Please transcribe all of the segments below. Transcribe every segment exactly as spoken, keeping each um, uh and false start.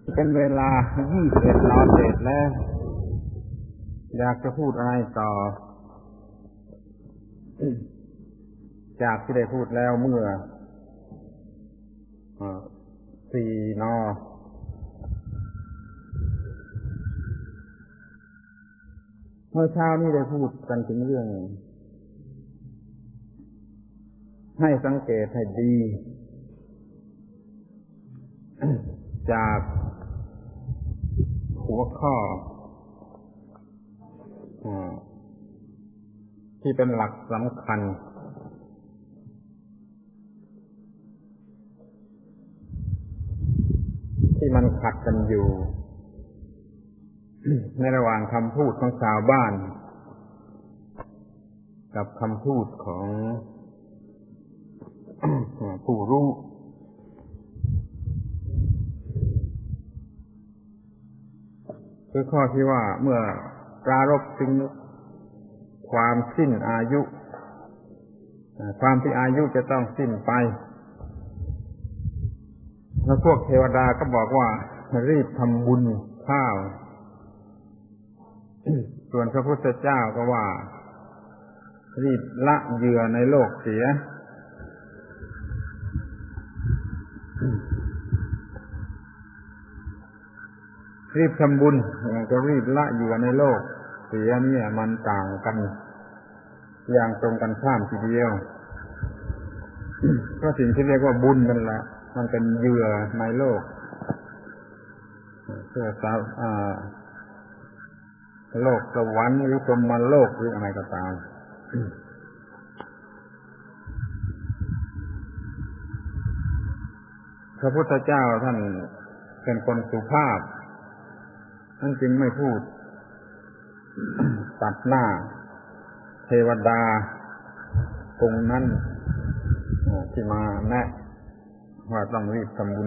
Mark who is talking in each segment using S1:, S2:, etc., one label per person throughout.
S1: เป็นเวลายี่สิบเอ็ดนเศษแล้วอยากจะพูดอะไรต่อจากที่ได้พูดแล้วเมื่อสี่นอเมื่อเช้านี้ได้พูดกันถึงเรื่องให้สังเกตให้ดีจากหัวข้อที่เป็นหลักสำคัญที่มันขัดกันอยู่ในระหว่างคำพูดของชาวบ้านกับคำพูดของผู้รู้คือข้อที่ว่าเมื่อปรารภถึงความสิ้นอายุความที่อายุจะต้องสิ้นไปแล้วพวกเทวดาก็บอกว่ารีบทำบุญข้าวส่วนพระพุทธเจ้าก็ว่ารีบละเหยื่อในโลกเสียรีบทำบุญก็รีบละเหยื่อในโลกเสียเนี่ยมันต่างกันอย่างตรงกันข้ามทีเดียวเพราะสิ่งที่เรียกว่าบุญนั่นแหละมันเป็นเหยื่อในโลกเพื่อสาวอ่าโลกสวรรค์หรือพรหมโลกหรืออะไรก็ตามพระพุทธเจ้าท่านเป็นคนสุภาพท่านจึงไม่พูดตัดหน้าเทวดาตรงนั้นที่มาแนะว่าต้องรีบทำบุญ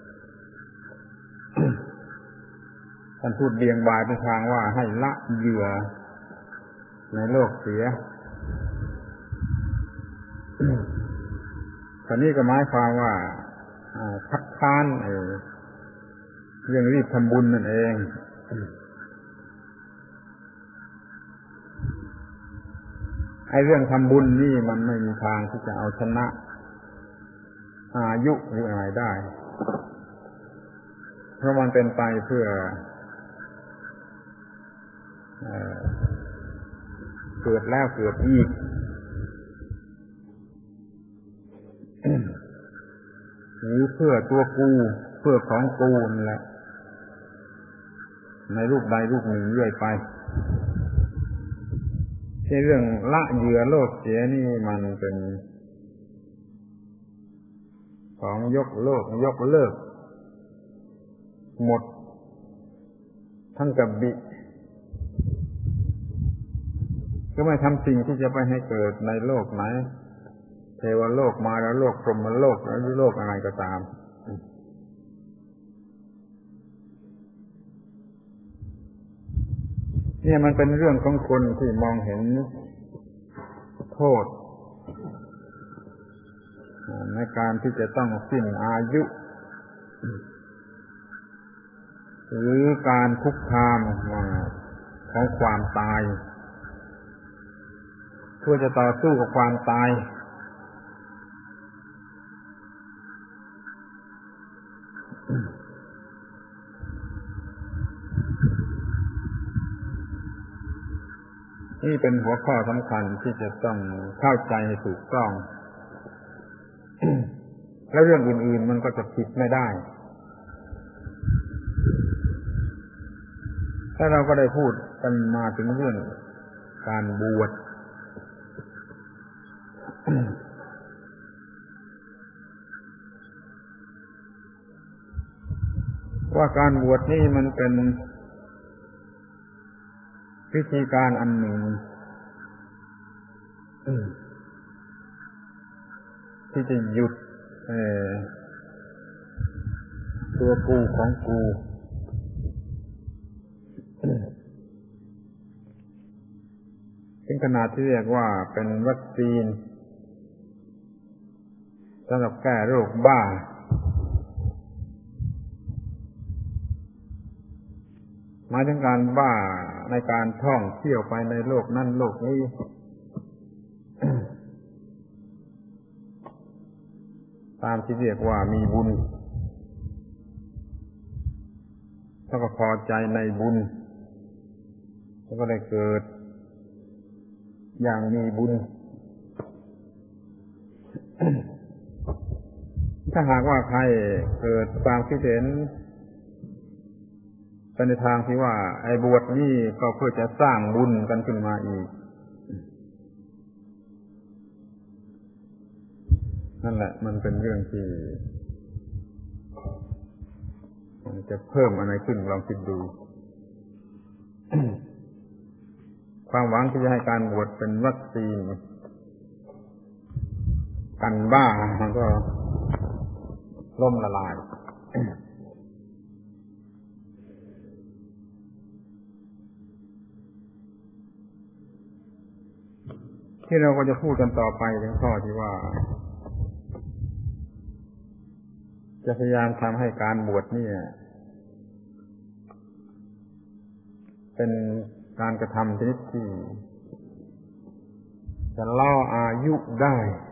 S1: ท่านพูดเบี่ยงบายไปทางว่าให้ละเหยื่อในโลกเสียตอนนี้ก็หมายความว่าคัดค้านเรื่องรีบทำบุญนั่นเองไอ้เรื่องทำบุญนี่มันไม่มีทางที่จะเอาชนะอายุหรืออะไรได้เพราะมันเป็นไปเพื่อเอ่อเกิดแล้วเกิดอีกหรือเพื่อตัวกูเพื่อของกูนั่นแหละในรูปใดรูปหนึ่งเรื่อยไปในเรื่องละเหยื่อโลกเสียนี่มันเป็นของยกโลกยกเลิกหมดทั้งกับบิก็ไม่ทำสิ่งที่จะไปให้เกิดในโลกไหนเทวโลกมารโลกพรหมโลกหรือโลกอะไรก็ตามเนี่ยมันเป็นเรื่องของคนที่มองเห็นโทษในการที่จะต้องสิ้นอายุหรือการคุกคามของความตายเพื่อจะต่อสู้กับความตายนี่เป็นหัวข้อสำคัญที่จะต้องเข้าใจให้ถูกต้อง แล้วเรื่องอื่นๆมันก็จะผิดไม่ได้ถ้าเราก็ได้พูดกันมาถึงเรื่องการบวช ว่าการบวชนี่มันเป็นวิธีการอันหนึ่งที่จะหยุดตัวกูของกูถึงขนาดที่เรียกว่าเป็นวัคซีนสำหรับแก้โรคบ้าหมายถึงการบ้าในการท่องเที่ยวไปในโลกนั้นโลกนี้ ตามที่เรียกว่ามีบุญแล้วก็พอใจในบุญแล้วก็ได้เกิดอย่างมีบุญ ถ้าหากว่าใครเกิดความคิดเห็นไปในทางที่ว่าไอ้บวชนี่ก็เพื่อจะสร้างบุญกันขึ้นมาอีกนั่นแหละมันเป็นเรื่องที่มันจะเพิ่มอะไรขึ้นลองคิดดู ความหวังที่จะให้การบวชเป็นวัคซีนกันบ้ามันก็ล่มละลาย ที่เราก็จะพูดกันต่อไปถึงข้อที่ว่าจะพยายามทำให้การบวชนี่เป็นการกระทำชนิดที่จะล่ออายุได้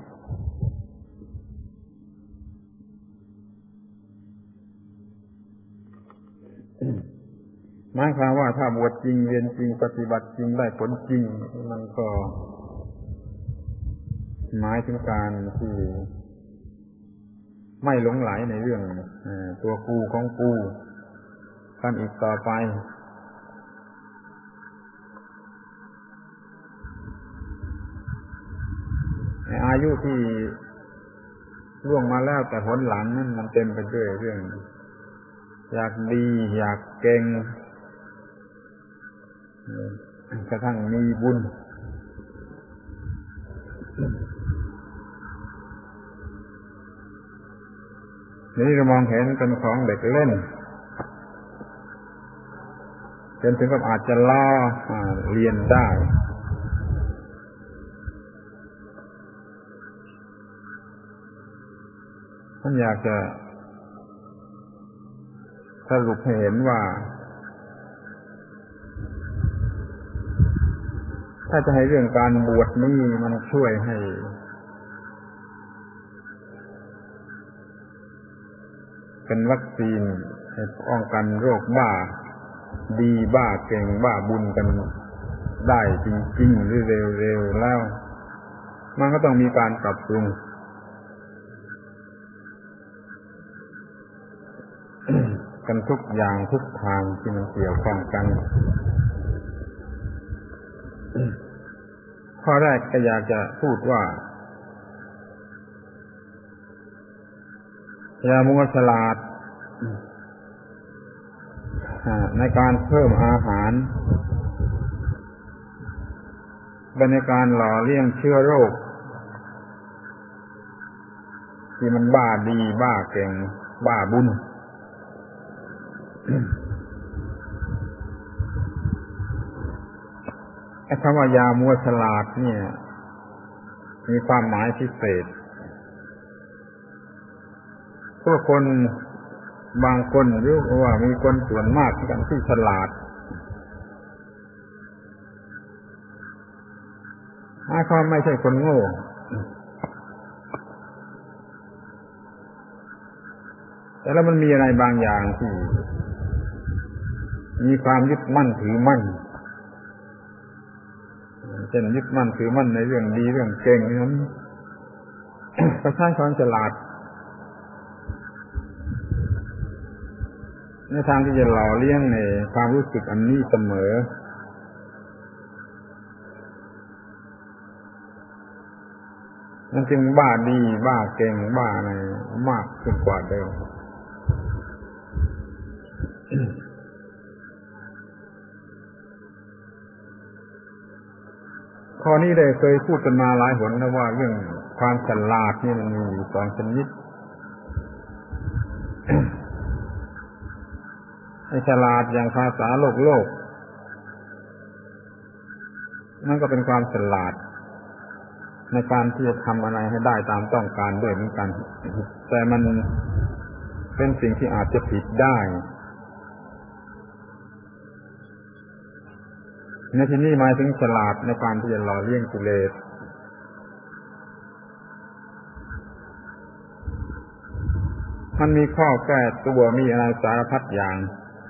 S1: หมายความว่าถ้าบวชจริงเรียนจริงปฏิบัติจริงได้ผลจริงมันก็หมายถึงการที่ไม่หลงไหลในเรื่องตัวกูของกูกันอีกต่อไปอายุที่ล่วงมาแล้วแต่ผลหลังนั้นมันเต็มไปด้วยเรื่องอยากดีอยากเก่งกระทั่งมีบุญนี่เรามองเห็นเป็นของเด็กเล่นจนถึงกับอาจจะล่อเรียนได้ท่านอยากจะสรุปให้เห็นว่าถ้าจะให้เรื่องการบวชนี่มันช่วยให้เป็นวัคซีนให้ป้องกันโรคบ้าดีบ้าเก่งบ้าบุญกันได้จริงๆหรือเร็วๆแล้วมันก็ต้องมีการปรับปรุง กันทุกอย่างทุกทางที่มันเกี่ยวข้องกันข้อแรกก็อยากจะพูดว่าอย่ามัวฉลาดในการเพิ่มอาหารในการหล่อเลี้ยงเชื้อโรคที่มันบ้าดีบ้าเก่งบ้าบุญไอ้คำว่ายามัวฉลาดเนี่ยมีความหมายพิเศษพวกคนบางคนหรือว่ามีคนส่วนมากกันที่ฉลาดหมายความไม่ใช่คนโง่แต่แล้วมันมีอะไรบางอย่างที่มีความยึดมั่นถือมั่นเช่นยึดมั่นถือมั่นในเรื่องดีเรื่องเก่งนั้นก็ใช้ความฉลาดในทางที่จะหล่อเลี้ยงในความรู้สึกอันนี้เสมอมันจึงบ้าดีบ้าเก่งบ้าอะไรมากขึ้นกว่าเดิมข้อนี้ได้เคยพูดกันมาหลายหนนะว่าเรื่องความฉลาดนี่มันมีอยู่สองชนิด ไอ้ฉลาดอย่างภาษาโลกโลกนั่นก็เป็นความฉลาดในการที่จะทำอะไรให้ได้ตามต้องการด้วยเหมือนกันแต่มันเป็นสิ่งที่อาจจะผิดได้ในที่นี้หมายถึงฉลาดในการที่จะหล่อเลี้ยงกิเลสมันมีข้อแก้ตัวมีอะไรสารพัดอย่าง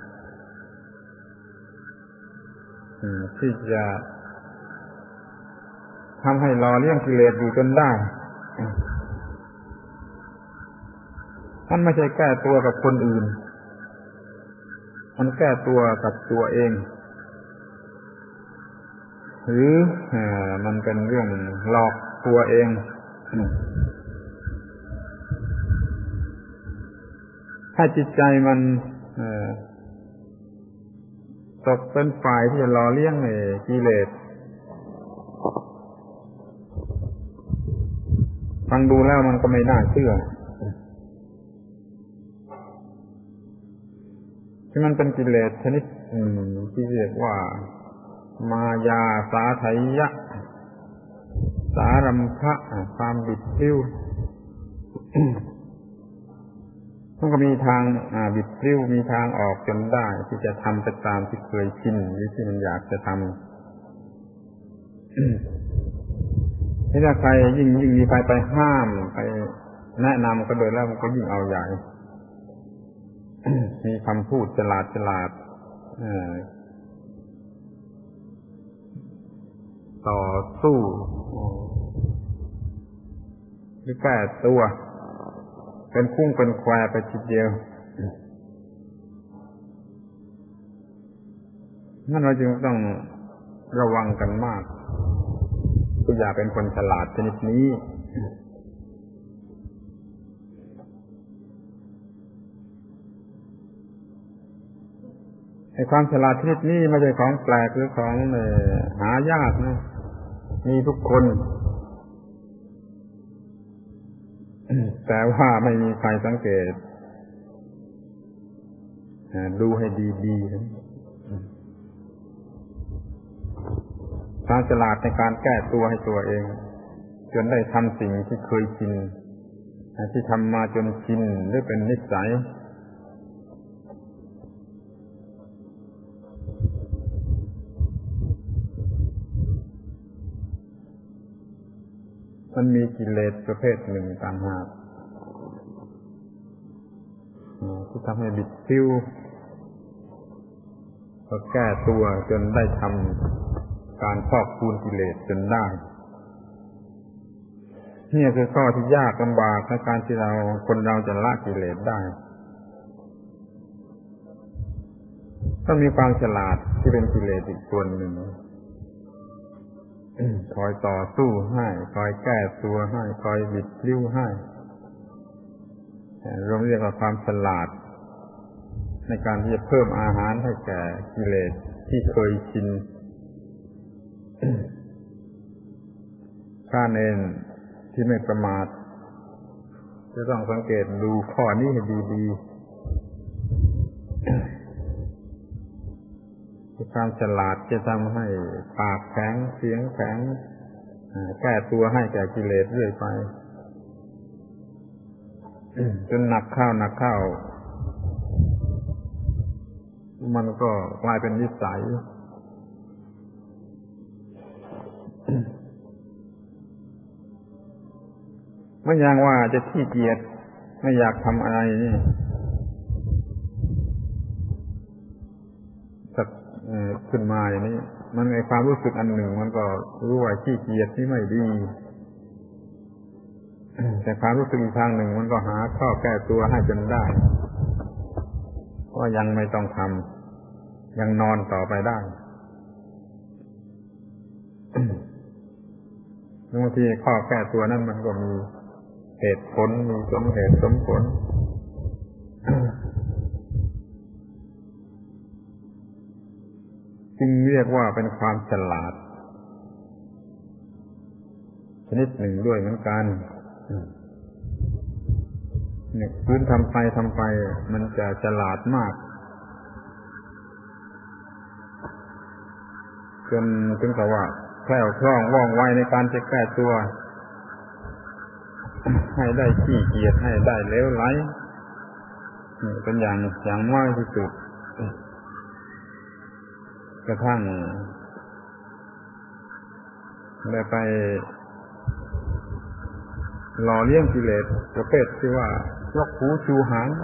S1: ที่จะทำให้หล่อเลี้ยงกิเลสอยู่จนได้มันไม่ใช่แก้ตัวกับคนอื่นมันแก้ตัวกับตัวเองหรือมันเป็นเรื่องหลอกตัวเองถ้าจิตใจมันตกเป็นฝ่ายที่จะหล่อเลี้ยงกิเลสฟังดูแล้วมันก็ไม่น่าเชื่อที่มันเป็นกิเลสชนิดที่เรียกว่ามายาสาไถยะสารัมภะความบิดพลิ้วมันก็มีทางบิดพลิ้วมีทางออกจนได้ที่จะทำไปตามที่เคยชินหรือที่มันอยากจะทำนี่ถ้าใครยิ่งยิ่งมีใครไปห้ามไปแนะนำก็โดยแล้วมันก็ยิ่งเอาใหญ่มีคำพูดฉลาดฉลาดต่อสู้หรือแก้ตัวเป็นคุ้งเป็นแควไปทีเดียวนั่นเราจึงต้องระวังกันมากก็อย่าเป็นคนฉลาดชนิดนี้ไอ้ความฉลาดชนิดนี้ไม่ใช่ของแปลกหรือของหายากนะมีทุกคนแต่ว่าไม่มีใครสังเกตดูให้ดีๆความฉลาดในการแก้ตัวให้ตัวเองจนได้ทำสิ่งที่เคยชินที่ทำมาจนชินหรือเป็นนิสัยมันมีกิเลสประเภทหนึ่งต่างหากที่ทำให้บิดพลิ้วก็แก้ตัวจนได้ทำการพอกพูนกิเลสจนได้นี่คือข้อที่ยากลำบากในการที่เราคนเราจะละกิเลสได้ต้องมีความฉลาดที่เป็นกิเลสอีกส่วนหนึ่งคอยต่อสู้ให้คอยแก้ตัวให้คอยบิดพลิ้วให้รวมเรียกว่าความฉลาดในการที่จะเพิ่มอาหารให้แก่กิเลสที่เคยชินข้าเน้นที่ไม่ประมาทจะต้องสังเกตดูข้อนี้ให้ดีๆความฉลาดจะทำให้ปากแข็งเสียงแข็งแก้ตัวให้แก่กิเลสเรื่อยไปจนหนักเข้าหนักเข้ามันก็กลายเป็นนิสัยไม่อย่างว่าจะขี้เกียจไม่อยากทำอะไรนี่สักขึ้นมาอย่างนี้มันในความรู้สึกอันหนึ่งมันก็รู้ว่าขี้เกียจนี่ไม่ดีแต่ความรู้สึกอีกทางหนึ่งมันก็หาข้อแก้ตัวให้จนได้ว่ายังไม่ต้องทำยังนอนต่อไปได้บางทีข้อแก้ตัวนั้นมันก็มีเหตุผลมีสมเหตุสมผลจึงเรียกว่าเป็นความฉลาดชนิดหนึ่งด้วยเหมือนกันเนี่ยพื้นทำไปทำไปมันจะฉลาดมากจนถึงกับว่าแคล่วคล่องว่องไวในการจะแก้ตัวให้ได้ขี้เกียจให้ได้เลวไหลเป็นอย่างอย่างมากที่สุดกระทั่งเลยไปหล่อเลี้ยงกิเลสประเภทที่ว่ายกหูชูหาง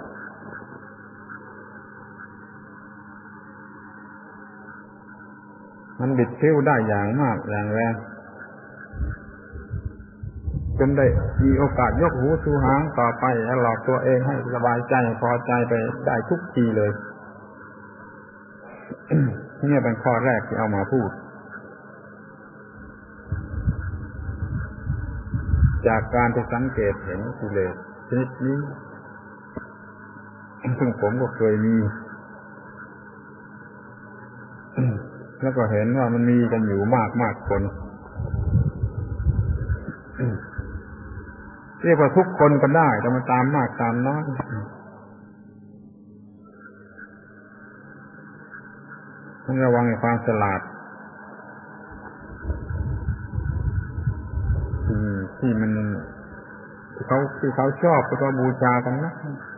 S1: มันบิดพลิ้วได้อย่างมากอย่างแรงจนได้มีโอกาสยกหูชูหางต่อไปแล้วหลอกตัวเองให้สบายใจพอใจไปได้ทุกทีเลย นี่เป็นข้อแรกที่เอามาพูดจากการที่สังเกตเห็นกิเลสชนิดนี้ซึ่งผมก็เคยมีแล้วก็เห็นว่ามันมีกันอยู่มากมากคนเรียกว่าทุกคนก็ได้แต่มันตามมากตามน้อยต้องระวังในความฉลาดที่มันเขาที่เขาชอบก็บูชากันนะ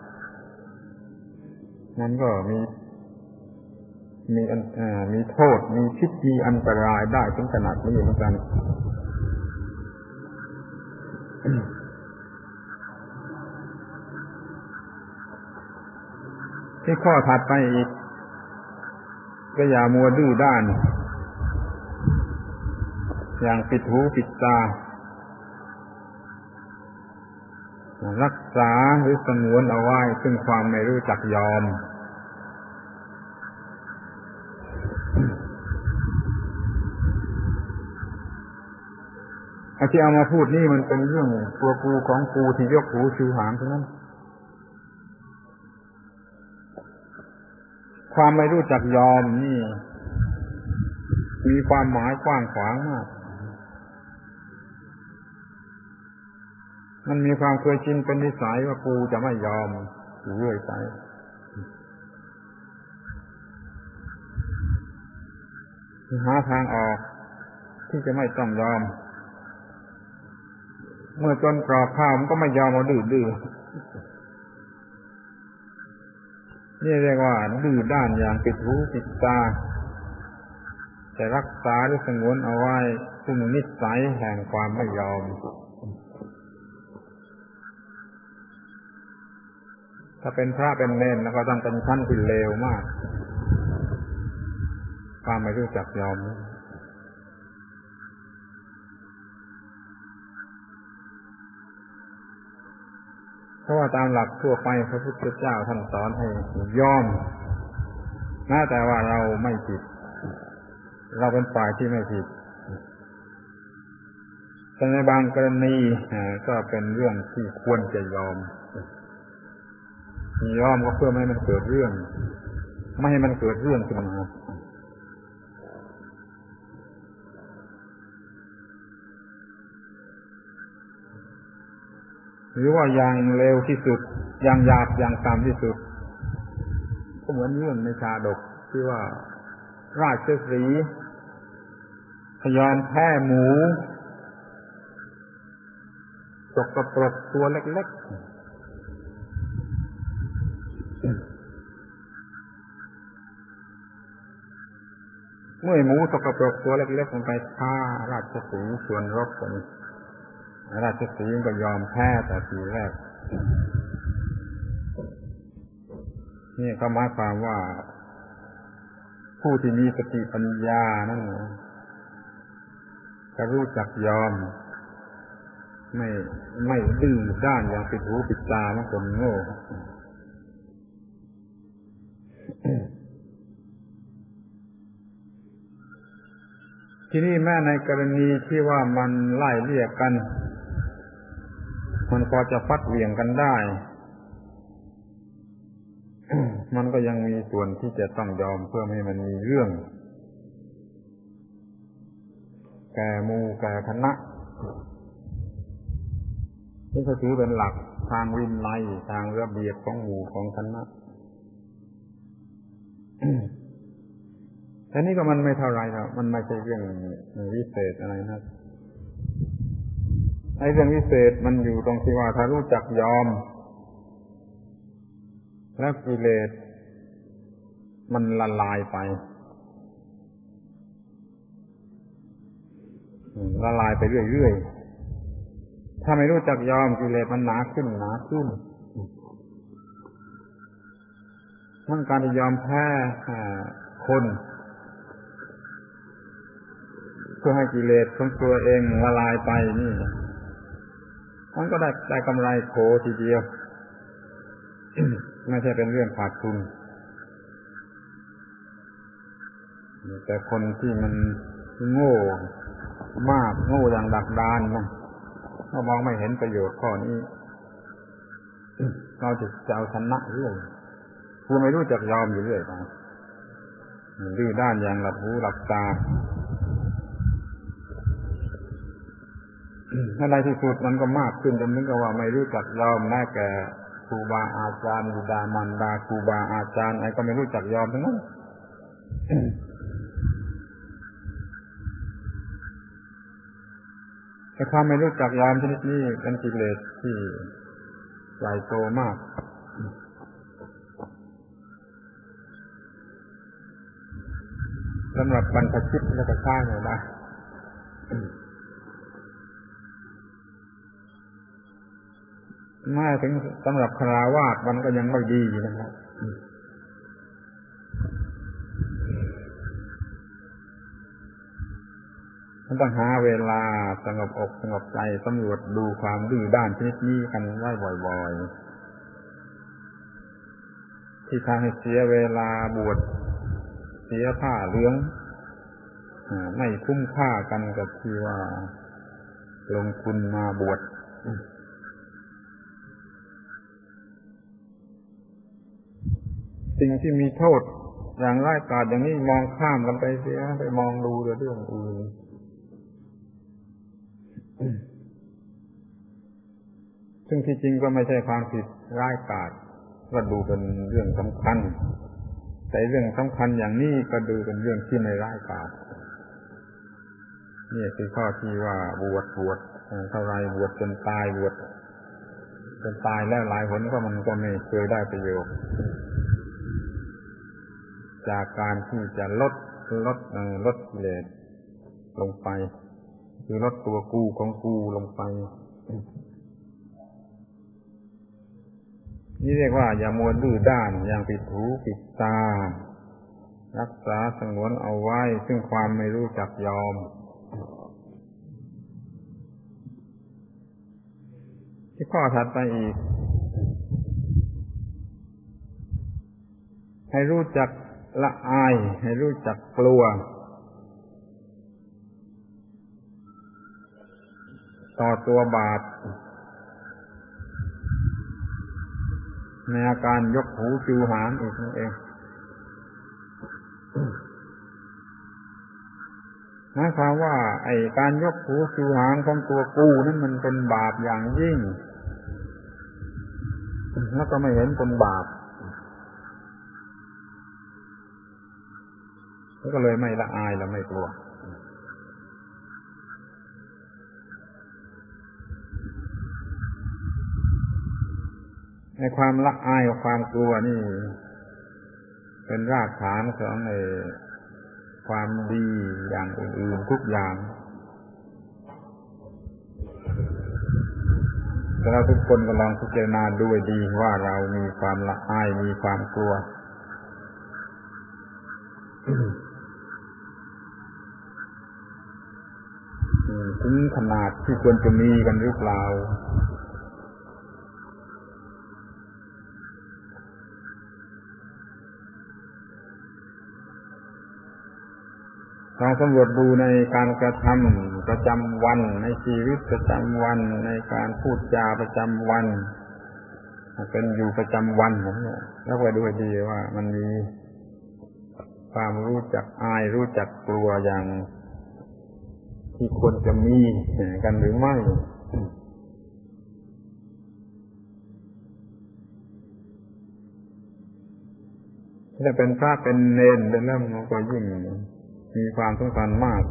S1: มันก็มีมีอันอ่ามีโทษมีพิษมีอันตรายได้ถึงขนาดนี้เหมือนกันที่ข้อถัดไปอีกก็อย่ามัวดื้อด้านอย่างปิดหูปิดตารักษาหรือสงวนเอาไว้ซึ่งความไม่รู้จักยอมอาที่เอามาพูดนี่มันเป็นเรื่องตัวกูของกูที่ยกหูชูหางเท่านั้นความไม่รู้จักยอมนี่มีความหมายกว้างขวางมากมันมีความเคยชินเป็นนิสัยว่ากูจะไม่ยอมเรื่อยไปหาทางออกที่จะไม่ต้องยอมเมื่อจนกรอบข้าวมันก็ไม่ยอมเอาดื้อๆนี่เรียกว่าดื้อด้านอย่างปิดหูปิดตาแต่รักษาหรือสงวนเอาไว้ซึ่งนิสัยแห่งความไม่ยอมถ้าเป็นพระเป็นเณรแล้วก็ต้องเป็นชั้นที่เลวมากความไม่รู้จักยอมเพราะว่าตามหลักทั่วไปพระพุทธเจ้าท่านสอนให้ยอมแม้แต่ว่าเราไม่ผิดเราเป็นฝ่ายที่ไม่ผิดแต่ในบางกรณีก็เป็นเรื่องที่ควรจะยอมยอมก็เพื่อไม่ให้มันเกิดเรื่องไม่ให้มันเกิดเรื่องขึ้นมาหรือว่าอย่างเร็วที่สุดอย่างหยาบอย่างต่ำที่สุดก็เหมือนเรื่องในชาดกที่ว่าราชสีห์ยอมแพ้หมูตกกระปรกตัวเล็กๆเมื่อหมูตกกระปรกตัวเล็กๆมันไปฆ่าราชสีห์ชวนรบกันราชสีห์ก็ยอมแพ้แต่ทีแรกนี่ก็หมายความว่าผู้ที่มีสติปัญญานั่นจะรู้จักยอมไม่ไม่ดื้อด้านอย่างปิดหูปิดตามันคนโง่ที่นี่แม้ในกรณีที่ว่ามันไล่เลี่ยกันมันพอจะฟัดเหวี่ยงกันได้มันก็ยังมีส่วนที่จะต้องยอมเพื่อไม่ให้มันมีเรื่องแก่หมู่แก่คณะนี่ก็ถือเป็นหลักทางวินัยทางระเบียบของหมู่ของคณะแต่นี่ก็มันไม่เท่าไรครับมันไม่ใช่เรื่องวิเศษอะไรนะไอ้เรื่องวิเศษมันอยู่ตรงที่ว่าถ้ารู้จักยอมแล้วกิเลสมันละลายไปละลายไปเรื่อยๆถ้าไม่รู้จักยอมกิเลสมันหนาขึ้นหนาขึ้นมันการที่ยอมแพ้คนเพื่อให้กิเลสของตัวเองละลายไปนี่มันก็ได้ได้กำไรโขทีเดียว ไม่ใช่เป็นเรื่องขาดทุนแต่คนที่มันโง่มากโง่อย่างดักดานนะก็มองไม่เห็นประโยชน์ข้อนี้เราจะจะเอาชนะเรื่อยคือไม่รู้จักยอมอยู่เรื่อยไปดื้อด้านอย่างหลับหูหลับตาอะไรที่สุดมันก็มากขึ้นจนถึงกับว่าไม่รู้จักยอมแม้แก่ครูบาอาจารย์บิดามารดาครูบาอาจารย์อะไรก็ไม่รู้จักยอมทั้งนั้นแต่ความไม่รู้จักยอมชนิดนี้เป็นกิเลสที่ใหญ่โตมากสำหรับบรรพชิตและก็สร้างเอาได้ไม่ถึงสำหรับฆราวาสมันก็ยังไม่ดีอยู่นะครับมันต้องหาเวลาสงบอกสงบใจสำรวจดูความดื้อด้านชนิดนี้กันไว้บ่อยๆที่ทำให้เสียเวลาบวชเสียผ้าเหลืองไม่คุ้มค่ากันกับที่ว่าลงทุนมาบวชสิ่งที่มีโทษอย่างร้ายกาจอย่างนี้มองข้ามกันไปเสียไปมองดูเรื่องอื่นซึ่งที่จริงก็ไม่ใช่ความผิดร้ายกาจก็ดูเป็นเรื่องสำคัญแต่เรื่องสำคัญอย่างนี้ก็ดูเป็นเรื่องที่ไม่ร้ายกาจนี่คือข้อที่ว่าบวชบวชเท่าไรบวชจนตายบวชจนตายแล้วหลายหนก็มันก็ไม่เคยได้ประโยชน์จากการที่จะลดลดลดกิเลสลงไปคือลดตัวกูของกูลงไปนี่เรียกว่าอย่ามัวดื้อด้านอย่างปิดหูปิดตารักษาสงวนเอาไว้ซึ่งความไม่รู้จักยอมที่ข้อถัดไปอีกให้รู้จักละอายให้รู้จักกลัวต่อตัวบาปในอาการยกหูจูหางอีกนั่นเองหมายความว่าไอ้การยกหูจูหางของตัวกูนั้นมันเป็นบาปอย่างยิ่งแล้วก็ไม่เห็นเป็นบาปก็เลยไม่ละอายและไม่กลัวในความละอายกับความกลัวนี่เป็นรากฐานของในความดีอย่างอื่นๆทุกอย่างแต่เราทุกคนก็ลองพิจารณาดูให้ดีว่าเรามีความละอายมีความกลัวถึงขนาดที่ควรจะมีกันหรือเปล่าลองสำรวจดูในการกระทำประจำวันในชีวิตประจำวันในการพูดจาประจำวันเป็นอยู่ประจำวันผมเนี่ยแล้วไปดูให้ดีว่ามันมีความรู้จักอายรู้จักกลัวอย่างที่ควรจะมีกันหรือไม่ถ้าเป็นพระเป็นเณรเป็นแล้วมันก็ยิ่งมีความสำคัญมาก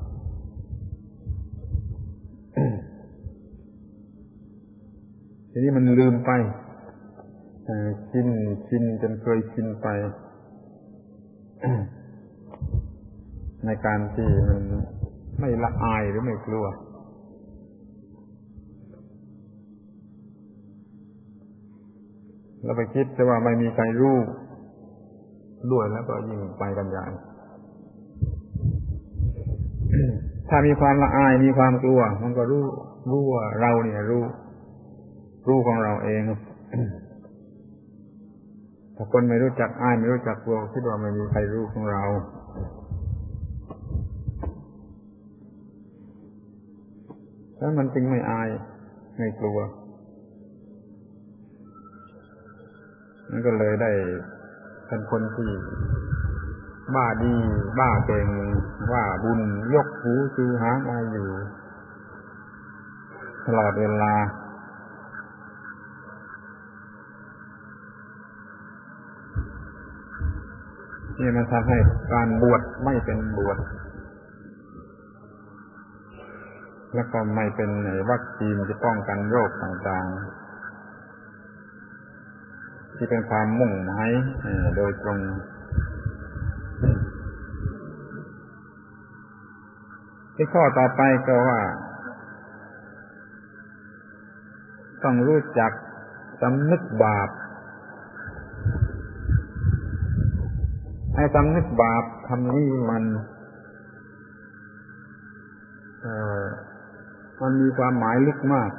S1: ทีนี้มันลืมไปชินชินจนเคยชินไปในการที่มันไม่ละอายหรือไม่กลัวแล้วไปคิดแต่ว่าไม่มีใครรู้ด้วยแล้วก็ยิ่งไปกันใหญ่ ถ้ามีความละอายมีความกลัวมันก็รู้รู้ว่าเราเนี่ยรู้รู้ของเราเอง ถ้าคนไม่รู้จักอายไม่รู้จักกลัวคิดว่าไม่มีใครรู้ของเราแล้วมันจึงไม่อายไม่กลัวมันก็เลยได้เป็นคนที่บ้าดีบ้าเก่งว่าบุญยกหูชูหางมาอยู่ตลอดเวลานี่มันทำให้การบวชไม่เป็นบวชแล้วก็ไม่เป็นวัคซีนที่ป้องกันโรคต่างๆที่เป็นความมุ่งหมายโดยตรงที่ข้อต่อไปก็ว่าต้องรู้จักสำนึกบาปให้สำนึกบาปคำนี้มันเอ่อมันมีความหมายลึกมาก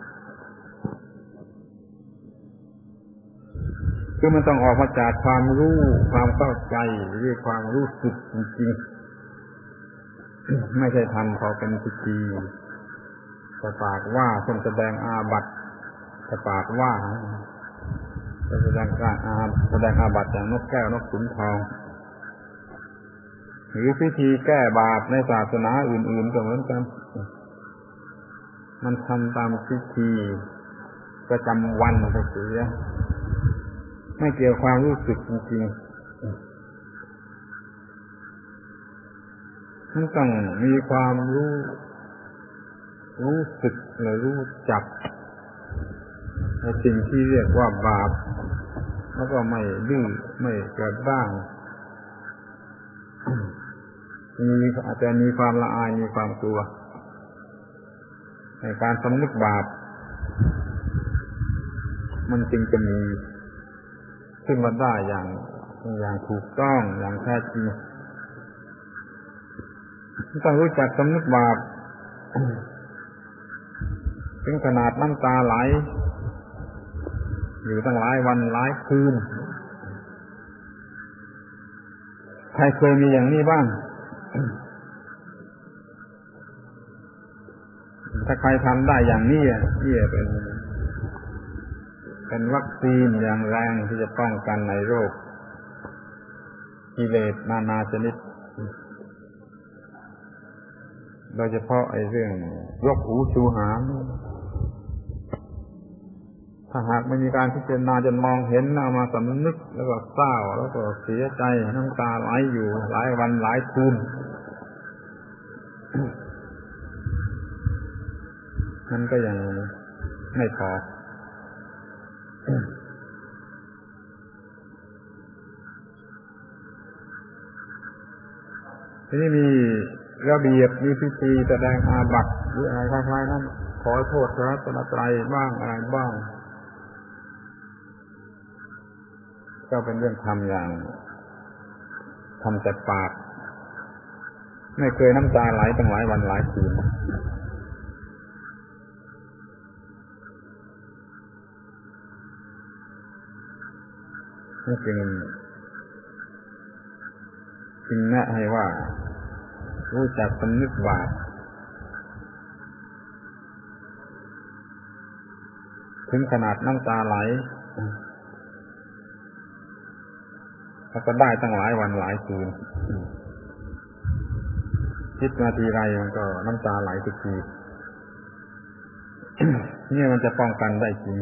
S1: คือมันต้องออกมาจากความรู้ความเข้าใจหรือความรู้สึกจริงๆไม่ใช่ทำพอเป็นพิธีแต่ปากว่าคนแสดงอาบัติแต่ปากว่าแสดงการอาแสดงอาบัติอย่างนกแก้วนกขุนทองหรือพิธีแก้บาปในศาสนาอื่นๆก็เหมือนกันมันทำตามพิธีประจำวันไปเสียไม่เกี่ยวความรู้สึกจริงๆมันต้องมีความรู้รู้สึกหรือรู้จักในสิ่งที่เรียกว่าบาปแล้วก็ไม่ดื้อไม่กระด้างมีอาจจะมีความละอายมีความกลัวในการสำนึกบาปมันจึงจะมีขึ้นมาได้อย่างอย่างถูกต้องอย่างแท้จริงต้องรู้จักสำนึกบาปถึงขนาดน้ำตาไหลอยู่ตั้งหลายวันหลายคืนใครเคยมีอย่างนี้บ้างถ้าใครทำได้อย่างนี้นี่เป็นเป็นวัคซีนอย่างแรงที่จะป้องกันในโรคกิเลสนานาชนิดโดยเฉพาะไอ้เรื่องยกหูชูหางถ้าหากไม่มีการพิจารณาจนมองเห็นเอามาสำนึกแล้วก็เศร้าแล้วก็เสียใจน้ำตาไหลอยู่หลายวันหลายคืนมันก็ยังไม่พอทีนี้มีระเบียบมีพิธีแสดงอาบัติหรืออะไรคล้ายๆนั้นขอโทษพระรัตนตรัยบ้างอะไรบ้างก็เป็นเรื่องทำอย่างทำแต่ปากไม่เคยน้ำตาไหลตั้งหลายวันหลายคืนนี่จึงจึงแนะให้ว่ารู้จักสำนึกบาปถึงขนาดน้ำตาไหลแล้วก็ได้ตั้งหลายวันหลายคืนคิดมาทีไรมันก็น้ำตาไหลทุกที นี่มันจะป้องกันได้จริง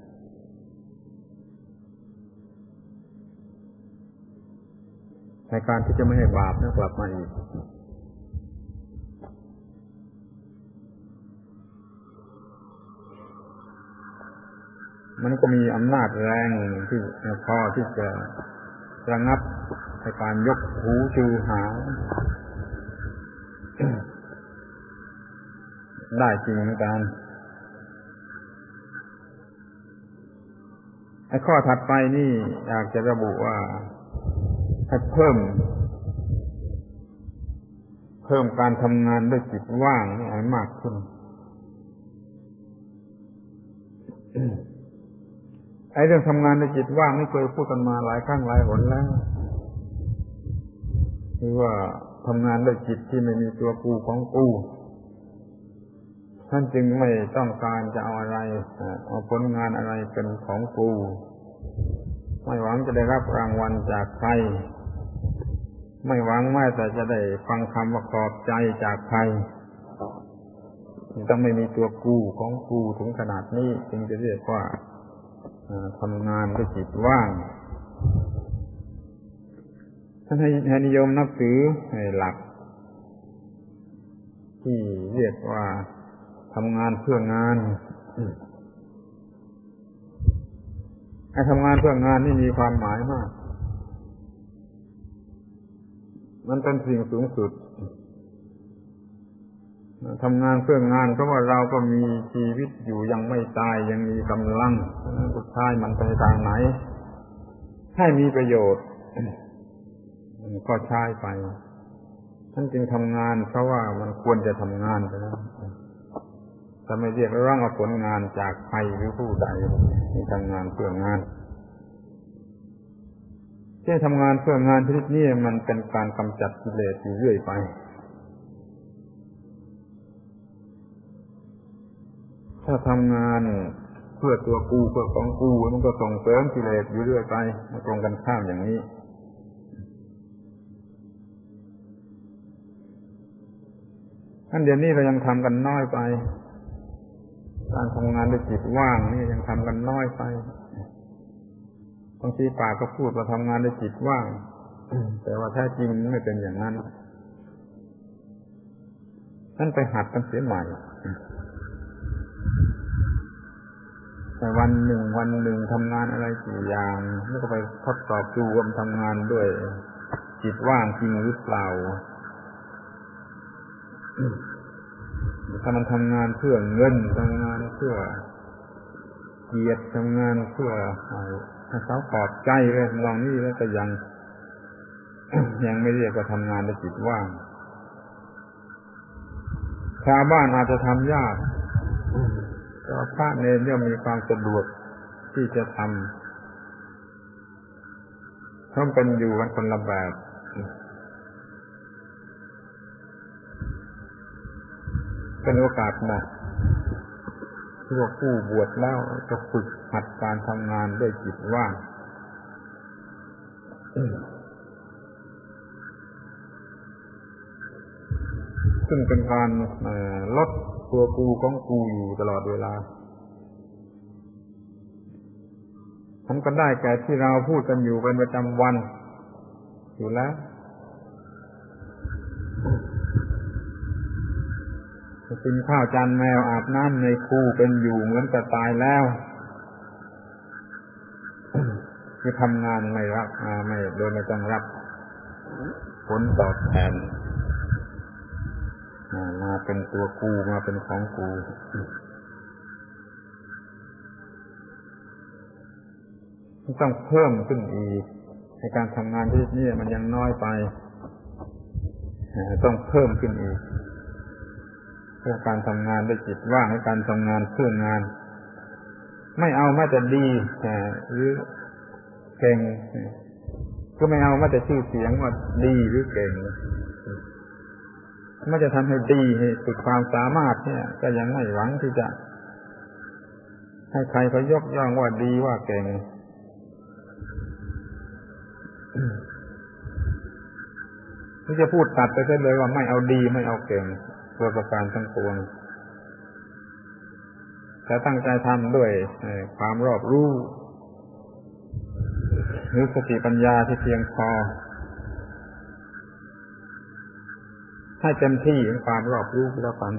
S1: ในการที่จะไม่ให้บาปนั้นกลับมาอีกมันก็มีอำนาจแรงที่พอที่จะระงับในการยกหูชูหางได้จริงเหมือนกันไอ้ข้อถัดไปนี่อยากจะระบุว่าให้เพิ่มเพิ่มการทำงานด้วยจิตว่างให้มากขึ้นไอ้เรื่องทำงานด้วยจิตว่างนี่เคยพูดกันมาหลายครั้งหลายหนแล้วคือว่าทำงานด้วยจิตที่ไม่มีตัวกูของกูท่านจึงไม่ต้องการจะเอาอะไรเอาผลงานอะไรเป็นของกูไม่หวังจะได้รับรางวัลจากใครไม่หวังแม้แต่จะได้ฟังคำว่าขอบใจจากใครต้องไม่มีตัวกูของกูถึงขนาดนี้จึงจะเรียกว่าทำงานด้วยจิตว่างท่านให้นิยมนับถือในหลักที่เรียกว่าทำงานเพื่องานไอ้ทำงานเพื่องานนี่มีความหมายมากมันเป็นสิ่งสูงสุดทำงานเพื่องานเพราะว่าเราก็มีชีวิตอยู่ยังไม่ตายยังมีกำลังสุดท้ายมันไปทางไหนให้มีประโยชน์ก็ใช้ไปท่านจึงทำงานเพราะว่ามันควรจะทำงานไปแล้วถ้าไม่เรียกร้องเอาผลงานจากใครหรือผู้ใดนี่ทำงานเพื่องานที่ทำงานเพื่องานชนิดนี้มันเป็นการกำจัดกิเลสอยู่เรื่อยไปถ้าทำงานเพื่อตัวกูเพื่อของกูมันก็ส่งเสริมกิเลสอยู่เรื่อยไปมันตรงกันข้ามอย่างนี้ท่านเดี๋ยวนี้เรายังทำกันน้อยไปการทำงานด้วยจิตว่างนี่ยังทำกันน้อยไปบางทีปากก็พูดว่าทำงานด้วยจิตว่างแต่ว่าแท้จริงไม่เป็นอย่างนั้นท่านไปหัดกันเสียใหม่แต่วันหนึ่งวันหนึ่งทำงานอะไรกี่อย่างแล้วก็ไปทดสอบดูว่าทำงานด้วยจิตว่างจริงหรือเปล่าถ้ามันทำงานเพื่อเงินทำงานเพื่อเกียรติทำงานเพื่อให้เขาขอบใจเลยลองนี่แล้วก็ยังยังไม่เรียกว่าทำงานด้วยจิตว่างชาวบ้านอาจจะทำยากแต่พระเนรย่อมมีความสะดวกที่จะทำเพราะเป็นอยู่กันคนละแบบเป็นโอกาสเหมาะที่ว่าผู้บวชแล้วจะฝึกหัดการทำงานด้วยจิตว่างซึ่งเป็นการลดตัวกูของกูอยู่ตลอดเวลามันก็ได้แก่ที่เราพูดกันอยู่เป็นประจำวันอยู่แล้วกินข้าวจานแมวอาบน้ำในคูเป็นอยู่เหมือนจะตายแล้วคือทำงานไม่รับไม่โดยไม่ต้องรับผลตอบแทนมาเป็นตัวกูมาเป็นของกูต้องเพิ่มขึ้นอีกในการทำงานที่นี่มันยังน้อยไปต้องเพิ่มขึ้นอีกเพื่อการทำงานด้วยจิตว่างให้การทำงานเพื่องานไม่เอาแม้แต่ดีหรือเก่งก็ไม่เอาแม้แต่ชื่อเสียงว่าดีหรือเก่งไม่จะทำให้ดีให้สุดความสามารถเนี่ยก็ยังไม่หวังที่จะให้ใครเขายกย่องว่าดีว่าเก่งที่จะพูดตัดไปเลยว่าไม่เอาดีไม่เอาเก่งตัวประการทั้งปวงแต่ตั้งใจทำด้วยความรอบรู้หรือสติปัญญาที่เพียงพอให้เต็มที่ในความรอบรู้แล้วกัน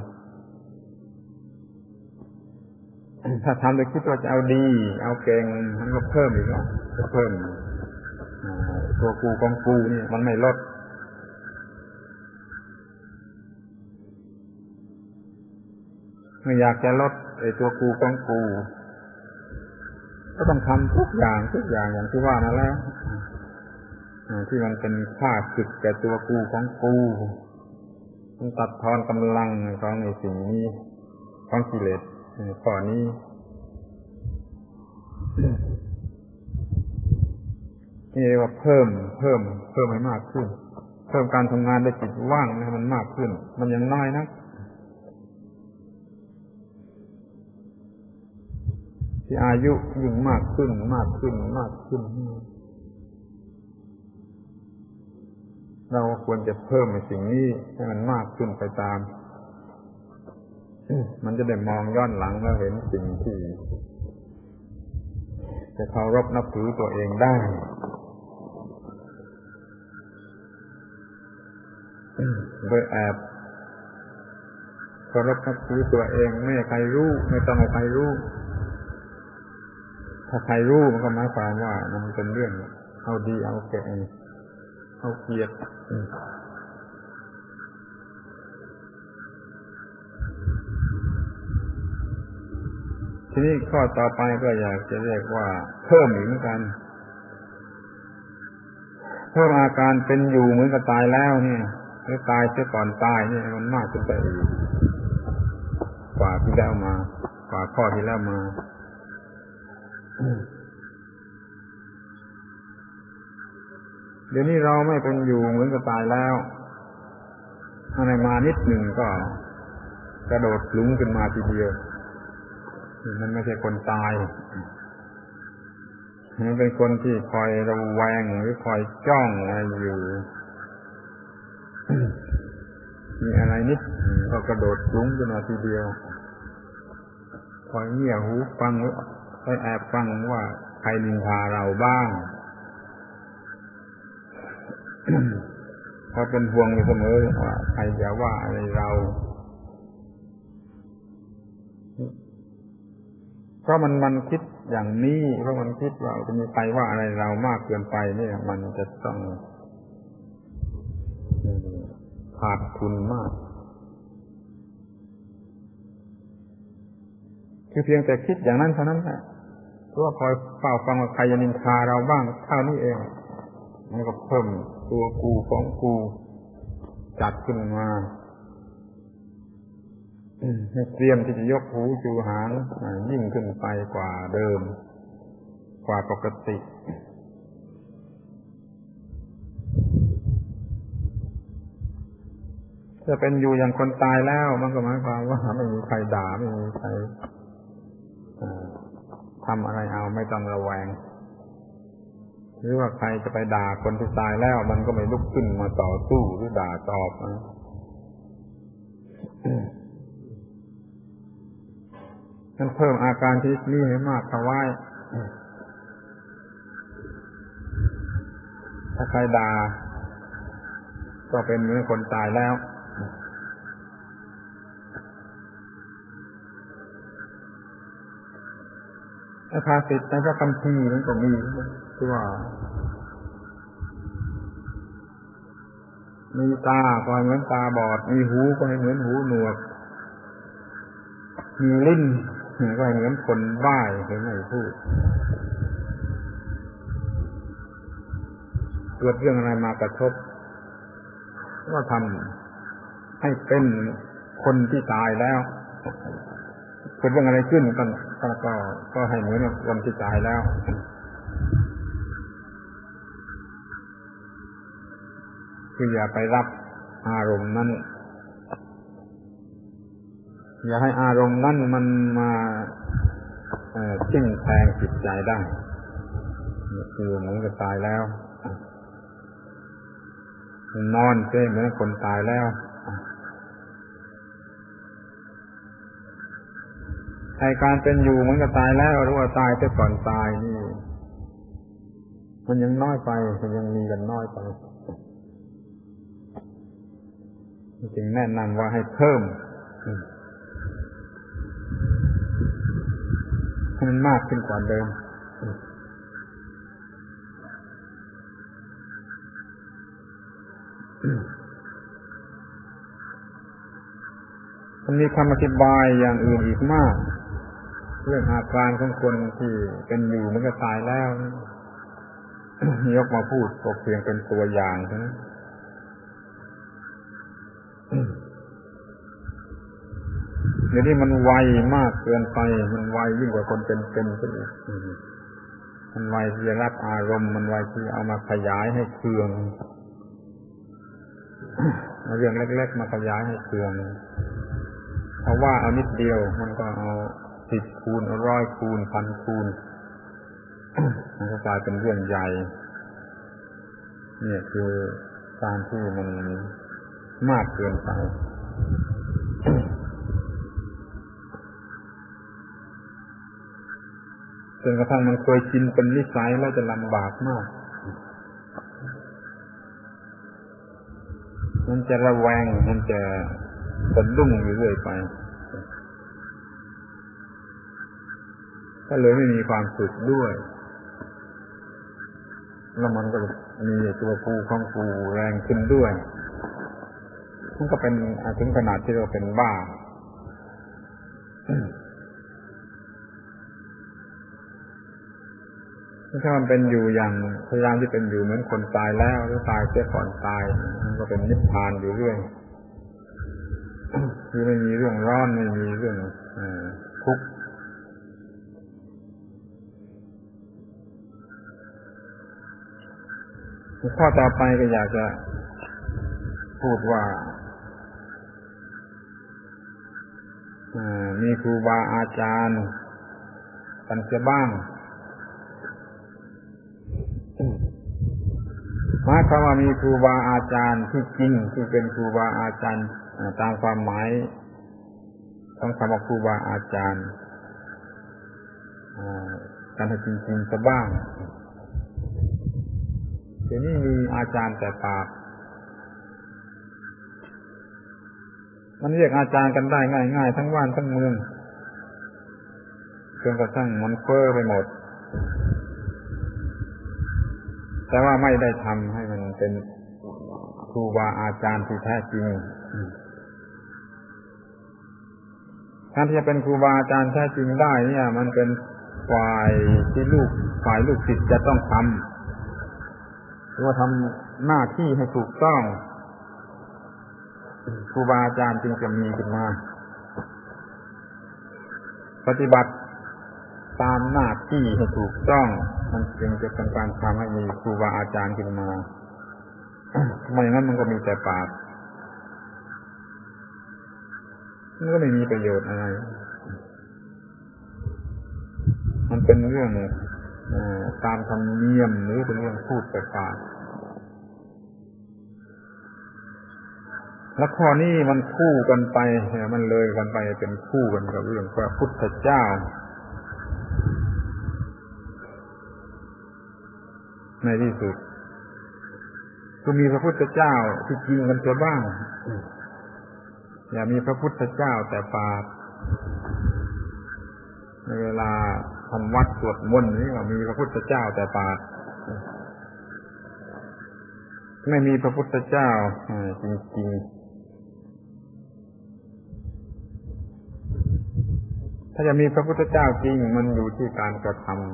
S1: ถ้าทำโดยคิดว่าจะเอาดีเอาเก่งมันก็เพิ่มอีกแล้วก็เพิ่มตัวกูของกูนี่มันไม่ลดไม่อยากจะลดไอ้ตัวกูของกูก็ต้องทำทุกอย่างทุกอย่างอย่างที่ว่านั่นแหละที่มันเป็นค่าศึกแก่ตัวกูของกูมันตัดทอนกำลังของไอ้สิ่งนี้ของกิเลสข้อนี้นี่เรียกว่าเพิ่มเพิ่มเพิ่มให้มากขึ้นเพิ่มการทำงานด้วยจิตว่างให้มันมากขึ้นมันยังน้อยนะที่อายุยิ่งมากขึ้นมากขึ้นมากขึ้นเราควรจะเพิ่มในสิ่งนี้ให้มันมากขึ้นไปตามมันจะได้มองย้อนหลังแล้วเห็นสิ่งที่จะเคารพนับถือตัวเองได้โดยแอบเคารพนับถือตัวเองไม่ให้ใครรู้ไม่ต้องให้ใครรู้ถ้าใครรู้มันก็หมายความว่ามันเป็นเรื่องเอาดีเอาแก่เอาเกียรติทีนี้ข้อต่อไปก็อยากจะเรียกว่าเพิ่มอีกเหมือนกันเพิ่มอาการเป็นอยู่เหมือนกับตายแล้วเนี่ยหรือตายเสียก่อนตายเนี่ยมันมากขึ้นไปอีกกว่าที่แล้วมากว่าข้อที่แล้วมาเดี๋ยวนี้เราไม่เป็นอยู่เหมือนกับตายแล้วอะไรมานิดหนึ่งก็กระโดดหลุมขึ้นมาทีเดียวมันไม่ใช่คนตายมันเป็นคนที่คอยระแวงหรือคอยจ้องอะไรอยู่มีอะไรนิดก็กระโดดหลุมขึ้นมาทีเดียวคอยเงี่ยหูฟังหรือคอยแอบฟังว่าใครนินทาเราบ้างพอเป็นห่วงอยู่เสมอว่าใครจะว่าอะไรเราเพราะมันมันคิดอย่างนี้เพราะมันคิดว่าจะมีใครว่าอะไรเรามากเกินไปเนี่ยมันจะต้องขาดทุนมากคือเพียงแต่คิดอย่างนั้นเท่านั้นแหละเพราะว่าคอยเฝ้าฟังว่าใครจะนินทาเราบ้างเท่านี้เองมันก็เพิ่มตัวกูของกูจัดขึ้นมาให้เตรียมที่จะยกหูจูหางยิ่งขึ้นไปกว่าเดิมกว่าปกติจะเป็นอยู่อย่างคนตายแล้วมันก็หมายความว่าไม่มีใครด่าไม่มีใครทำอะไรเอาไม่ต้องระแวงหรือว่าใครจะไปด่าคนที่ตายแล้วมันก็ไม่ลุกขึ้นมาต่อสู้หรือด่าตอบนะนั่นเพิ่มอาการชนิดนี้ให้มากเข้าไว้ถ้าใครด่าก็เป็นเหมือนคนตายแล้วไอ้ภาษิตในพระคัมภีร์นั้นก็มีที่ว่ามีตาก็เหมือนตาบอดมีหูก็ให้เหมือนหูหนวกมีลิ้นก็เหมือนคนบ้าเห็นไหมพูดเกิดเรื่องอะไรมากระทบก็ทำให้เป็นคนที่ตายแล้วเกิดเรื่องอะไรขึ้นกันก็ก็ให้เหมือนคนที่ตายแล้วคืออย่าไปรับอารมณ์นั้นอย่าให้อารมณ์นั้นมันมาจิ้มแทงจิตใจได้คือเหมือนกับตายแล้วนอนเฉยเหมือนคนตายแล้วไอ้การเป็นอยู่เหมือนกับตายแล้วหรือว่าตายแต่ก่อนตายนี่มันยังน้อยไปมันยังมีกันน้อยไปจึงแนะนำว่าให้เพิ่มให้มันมากขึ้นกว่าเดิมมันมีคำอธิบายอย่างอื่นอีกมากเรื่องอาการของคนที่เป็นอยู่มันก็ตายแล้วยกมาพูดก็เพียงเป็นตัวอย่างเท่านั้นเดี๋ยวนี้มันไวมากเกินไปมันไวยิ่งกว่าคนเป็นๆซะอีกมันไวที่จะรับอารมณ์มันไวที่เอามาขยายให้เคืองเรื่องเล็กๆมาขยายให้เคืองเพราะว่าเอานิดเดียวมันก็เอาสิบคูณเอาร้อยคูณพันคูณมันก็กลายเป็นเรื่องใหญ่นี่คือการที่มันมากเกินไปจนกระทั่งมันเคยชินเป็นนิสัยแล้วจะลำบากมากมันจะระแวงมันจะสะดุ้งอยู่เรื่อยไปก็เลยไม่มีความสุขด้วยแล้วมันก็มีตัวกูของกูแรงขึ้นด้วยมันก็เป็นถึงขนาดที่เราเป็นบ้าถ้ามันเป็นอยู่อย่างพยายามที่เป็นอยู่เหมือนคนตายแล้วหรือตายเสียก่อนตายมันก็เป็นนิพพานอยู่เรื่อยคือไม่มีเรื่องร้อนไม่มีเรื่องทุกข์ข้อต่อไปก็อยากจะพูดว่ามีครูบาอาจารย์กันเสียบ้างหมายความว่ามีครูบาอาจารย์ที่จริงที่เป็นครูบาอาจารย์ตามความหมายของคำว่าครูบาอาจารย์กันให้จริงๆซะบ้างเดี๋ยวนี้มีอาจารย์แต่ปากมันเรียกอาจารย์กันได้ง่ายๆทั้งบ้านทั้งเมืองจนกระทั่งมันเฟ้อไปหมดแต่ว่าไม่ได้ทำให้มันเป็นครูบาอาจารย์ที่แท้จริงการที่จะเป็นครูบาอาจารย์แท้จริงได้เนี่ยมันเป็นฝ่ายที่ลูกฝ่ายลูกศิษย์จะต้องทำหรือว่าทำหน้าที่ให้ถูกต้องครูบาอาจารย์จึงจะมีขึ้นมาปฏิบัติตามหน้าที่ให้ถูกต้องมันจึงจะเป็นการทำให้มีครูบาอาจารย์ขึ้นมาไม่อย่างนั้นมันก็มีแต่ปากมันก็ไม่มีประโยชน์อะไรมันเป็นเรื่องตามธรรมเนียมหรือเป็นเรื่องพูดแต่ปากแล้วข้อนี้มันคู่กันไปมันเลยกันไปเป็นคู่กันกับเรื่องพระพุทธเจ้าในที่สุดก็มีพระพุทธเจ้าที่จริงกันเสียบ้างอย่ามีพระพุทธเจ้าแต่ปากในเวลาทำวัดสวดมนต์นี่ก็มีพระพุทธเจ้าแต่ปากไม่มีพระพุทธเจ้าจริงๆถ้าจะมีพระพุทธเจ้าจริงมันอยู่ที่การกระทำ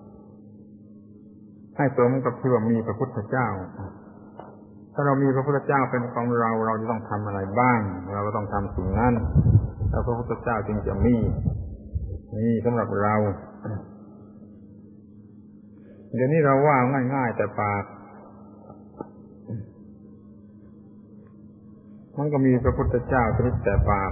S1: ให้สมกับที่ว่ามีพระพุทธเจ้าถ้าเรามีพระพุทธเจ้าเป็นของเราเราจะต้องทำอะไรบ้างเราก็ต้องทำสิ่งนั้นแล้วพระพุทธเจ้าจึงจะมีนี่สำหรับเราเดี๋ยวนี้เราว่าง่ายๆแต่ปากมันก็มีพระพุทธเจ้าแต่ปาก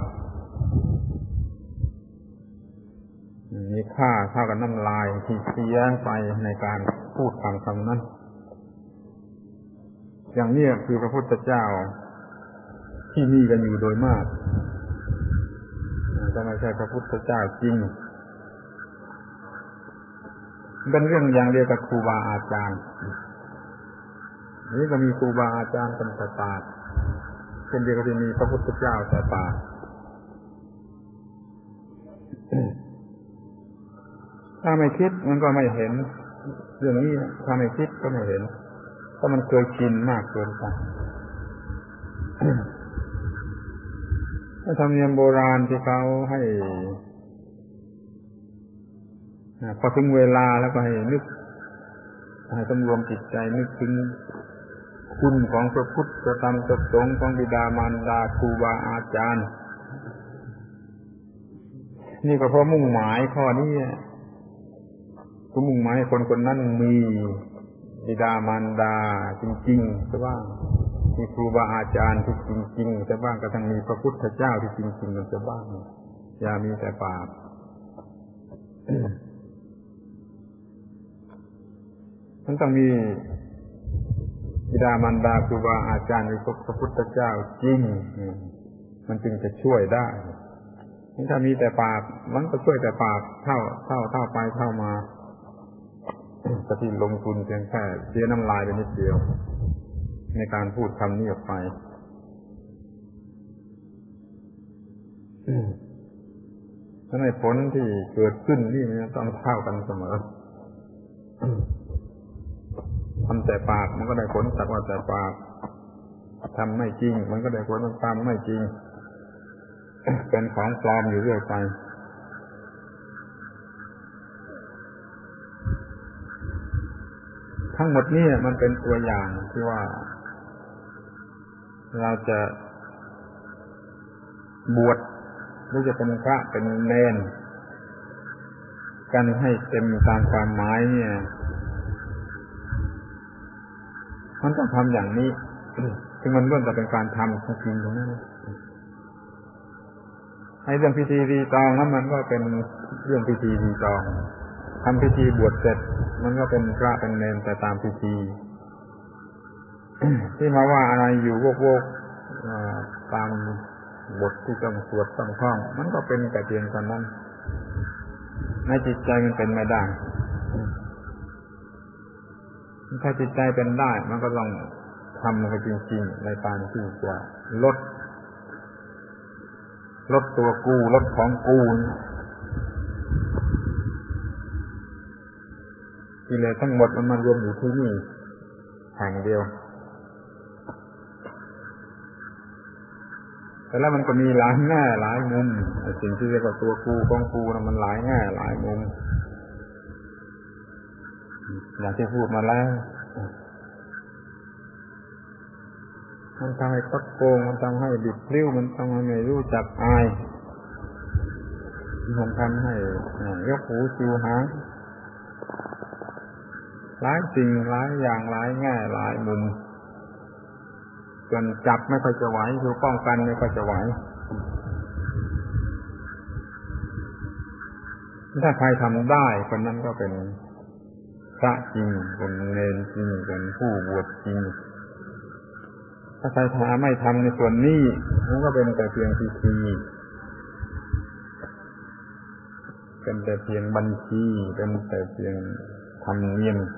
S1: มีค่าเท่ากับน้ำลายที่เสียไปในการพูดคำคำนั้นอย่างนี้คือพระพุทธเจ้าที่มีกันอยู่โดยมากแต่ไม่ใช่พระพุทธเจ้าจริงเป็นเรื่องอย่างเดียวกับครูบาอาจารย์นี่ก็มีครูบาอาจารย์เป็นแต่ปากเช่นเดียวกับที่มีพระพุทธเจ้าแต่ปากถ้าไม่คิดมันก็ไม่เห็นเรื่องนี้ถ้าไม่คิดก็ไม่เห็นเพราะมันเคยชินมากเกินไปธรรมเนียมโบราณที่เขาให้พอถึงเวลาแล้วก็ให้นึกให้สำรวมจิตใจนึกถึงคุณของพระพุทธพระธรรมพระสงฆ์ของบิดามารดาครูบาอาจารย์นี่ก็เพราะมุ่งหมายข้อนี้ก็มุ่งหมายให้คนคนนั้นมีบิดามารดาจริงๆแต่ว่ามีครูบาอาจารย์ที่จริงๆแต่บ้างก็ต้องมีพระพุทธเจ้าที่จริงๆกันแต่บ้างอย่ามีแต่ปากมันต้องมีบิดามารดาครูบาอาจารย์มีพระพุทธเจ้าจริงมันจึงจะช่วยได้ถ้ามีแต่ปากมันก็ช่วยแต่ปากเท่าเท่าเท่าไปเท่ามาจะที่ลงทุนเพียงแค่เสียน้ำลายไปนิดเดียวในการพูดคำนี้ออกไปฉะนั้นผลที่เกิดขึ้นนี่มันต้องเท่ากันเสมอทำแต่ปากมันก็ได้ผลสักว่าแต่ปากทำไม่จริงมันก็ได้ผลตามไม่จริงเป็นของปลอมอยู่เรื่อยไปทั้งหมดนี้มันเป็นตัวอย่างที่ว่าเราจะบวชหรือจะเป็นพระเป็นเณรกันให้เต็มตามความหมายเนี่ยมันต้องทำอย่างนี้ซึ่งมันล้วนแต่เป็นการทำจริงๆตรงนั้นให้เรื่องพิธีรีตองนั้นมันก็เป็นเรื่องพิธีรีตองทำพิธีบวชเสร็จมันก็เป็นพระเป็นเณรแต่ตามพิธีที่มาว่าอะไรอยู่โวกๆตามบทที่ต้องสวดต้องท่องมันก็เป็นแต่เพียงเท่านั้นในจิตใจมันเป็นไม่ได้ถ้าจิตใจเป็นได้มันก็ต้องทำมันจริงๆในการที่จะลดลดตัวกูลดของกูกิเลสทั้งหมดมันมารวมอยู่ที่นี่แห่งเดียวแต่แล้วมันก็มีหลายแง่หลายมุมสิ่งที่เรียกว่าตัวกูของกูนะมันหลายแง่หลายมุมอย่างที่พูดมาแล้วมันทำให้ตักโกงมันทำให้บิดพลิ้วมันทำให้ไม่รู้จักอายมันทำให้ยกหูชูหางหลายสิ่งหลายอย่างหลายแง่หลายมุมจนจับไม่ค่อยจะไหวคือป้องกันไม่ค่อยจะไหวถ้าใครทำได้คนนั้นก็เป็นพระจริงเป็นเณรจริงเป็นผู้บวชจริงถ้าใครทำไม่ทำในส่วนนี้มันก็เป็นแต่เพียงพิธีเป็นแต่เพียงบัญชีเป็นแต่เพียงธรรมเนียม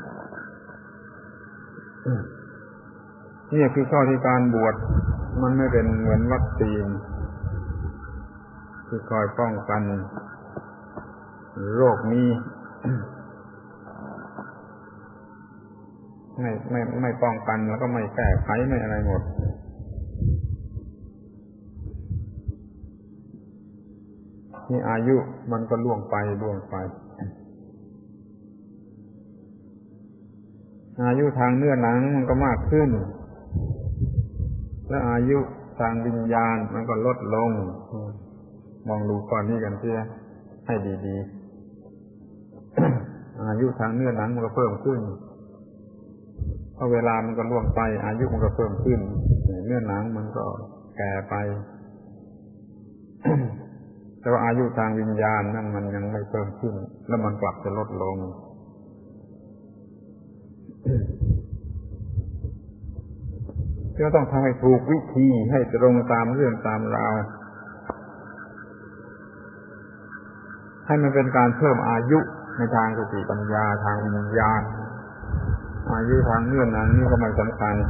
S1: นี่คือข้อที่การบวชมันไม่เป็นเหมือนวัคซีนที่คอยป้องกันโรคนี้ไม่ไม่ไม่ป้องกันแล้วก็ไม่แก้ไขไม่อะไรหมดนี่อายุมันก็ล่วงไปล่วงไปอายุทางเนื้อหนังมันก็มากขึ้นและอายุทางวิญญาณมันก็ลดลงมองดูก่อนนี้กันเสียให้ดีๆอายุทางเนื้อหนังมันก็เพิ่มขึ้นพอเวลามันก็ล่วงไปอายุมันก็เพิ่มขึ้นเนื้อหนังมันก็แก่ไป แต่ว่าอายุทางวิญญาณนั่นมันยังไม่เพิ่มขึ้นแล้วมันกลับจะลดลงก็ต้องทำให้ถูกวิธีให้ตรงตามเรื่องตามราวให้มันเป็นการเพิ่มอายุในทางสติปัญญาทางวิญญาณอายุทางเนื้อหนังนี่ก็ไม่สำคัญ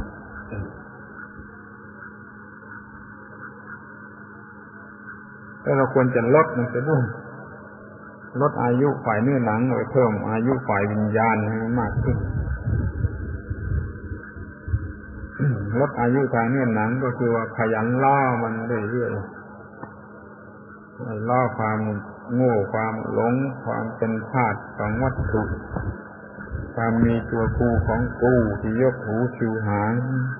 S1: แต่เราควรจะลดมันเสียด้วยลดอายุฝ่ายเนื้อหนังไปเพิ่มอายุฝ่ายวิญญาณให้มันมากขึ้นลดอายุทางเนื้อหนังก็คือว่าขยันล่อมันเรื่อยล่อความโง่ความหลงความเป็นธาตุของวัตถุความมีตัวกูของกูที่ยกหูชูหาง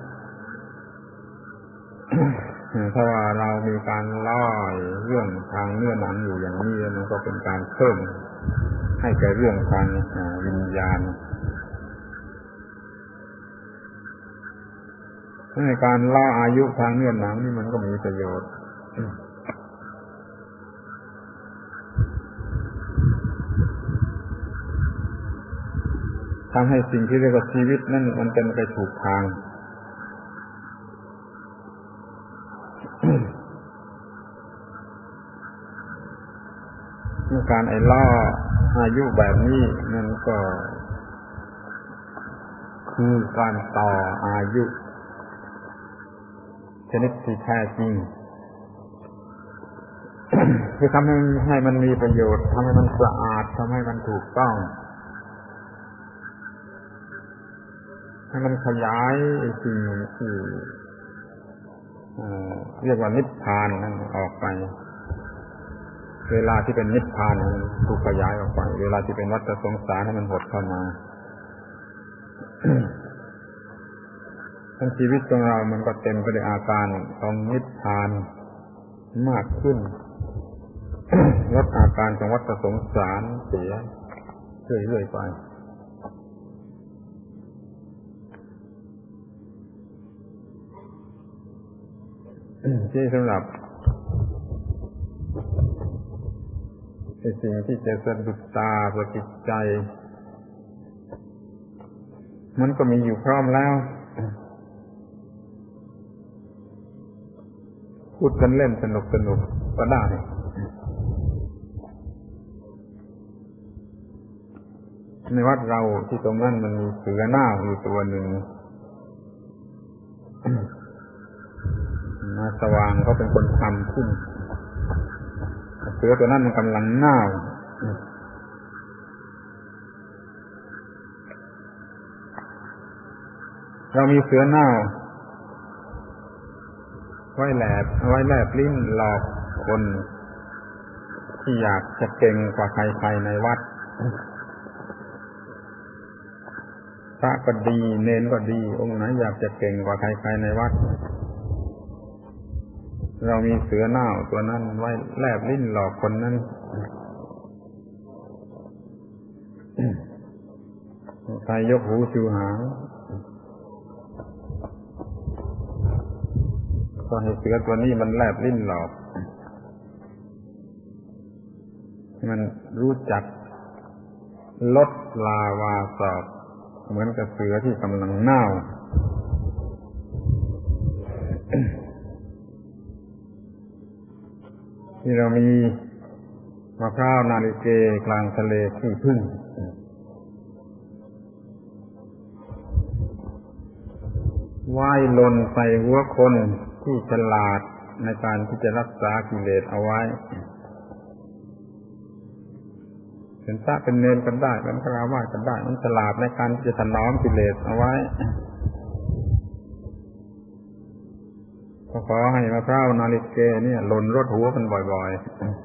S1: ถ้าว่าเรามีการล่อเรื่องทางเนื้อหนังอยู่อย่างนี้มันก็เป็นการเพิ่มให้แก่เรื่องทางวิญญาณในการล่ออายุทางเนื้อหนังนี่มันก็มีประโยชน์ทำให้สิ่งที่เรียกว่าชีวิตนั่นมันเป็นไปถูกทางการไอ้ล่ออายุแบบนี้มันก็คือการต่ออายุชนิดที่แท้จริงคือทำให้ให้มันมีประโยชน์ทำให้มันสะอาดทำให้มันถูกต้องให้มันขยายสิ่งที่เรียกว่านิพพานนั้นออกไปเวลาที่เป็นนิพพานมันถูกขยายออกไปเวลาที่เป็นวัฏสงสารให้มันหดเข้ามาทั้งชีวิตของเรามันก็เต็มไปด้วยอาการของนิพพานมากขึ้นลดอาการของวัฏสงสารเสียเรื่อยๆไปที่สำหรับสิ่งที่จะสะดุดตาประจิตใจมันก็มีอยู่พร้อมแล้วพูดกันเล่นสนุกสนุกก็ได้ในวัดเราที่ตรงนั้นมันมีเสือหน้าอยู่ตัวหนึ่งมาสว่างเขาเป็นคนทำขึ้นเสือตัวนั้นมันกำลังหน้าเรามีเสือหน้าไว้แหลบไว้แลบลิ้นหลอกคนที่อยากจะเก่งกว่าใครๆในวัดพระก็ดีเณรก็ดีองค์ไหนอยากจะเก่งกว่าใครๆในวัดเรามีเสือหน้าตัวนั้นไว้แลบลิ้นหลอกคนนั้นใครยกหูชูหางก็ให้เสือตัวนี้มันแลบลิ้นหลอกมันรู้จักลดลาวาสอบเหมือนกับเสือที่กำลังเน่าที่เรามีมะพร้าวนาลิเกกลางทะเลขี้ผึ้งว่ายหล่นใส่หัวคนที่ฉลาดในการที่จะรักษากิเลสเอาไว้เป็นพระเป็นเณรกันได้เป็นฆราวาสกันได้มันฉลาดในการที่จะถนอมกิเลสเอาไว้ก็ขอให้มะพร้าวนาลิเกเนี่ยหล่นรดหัวกันบ่อย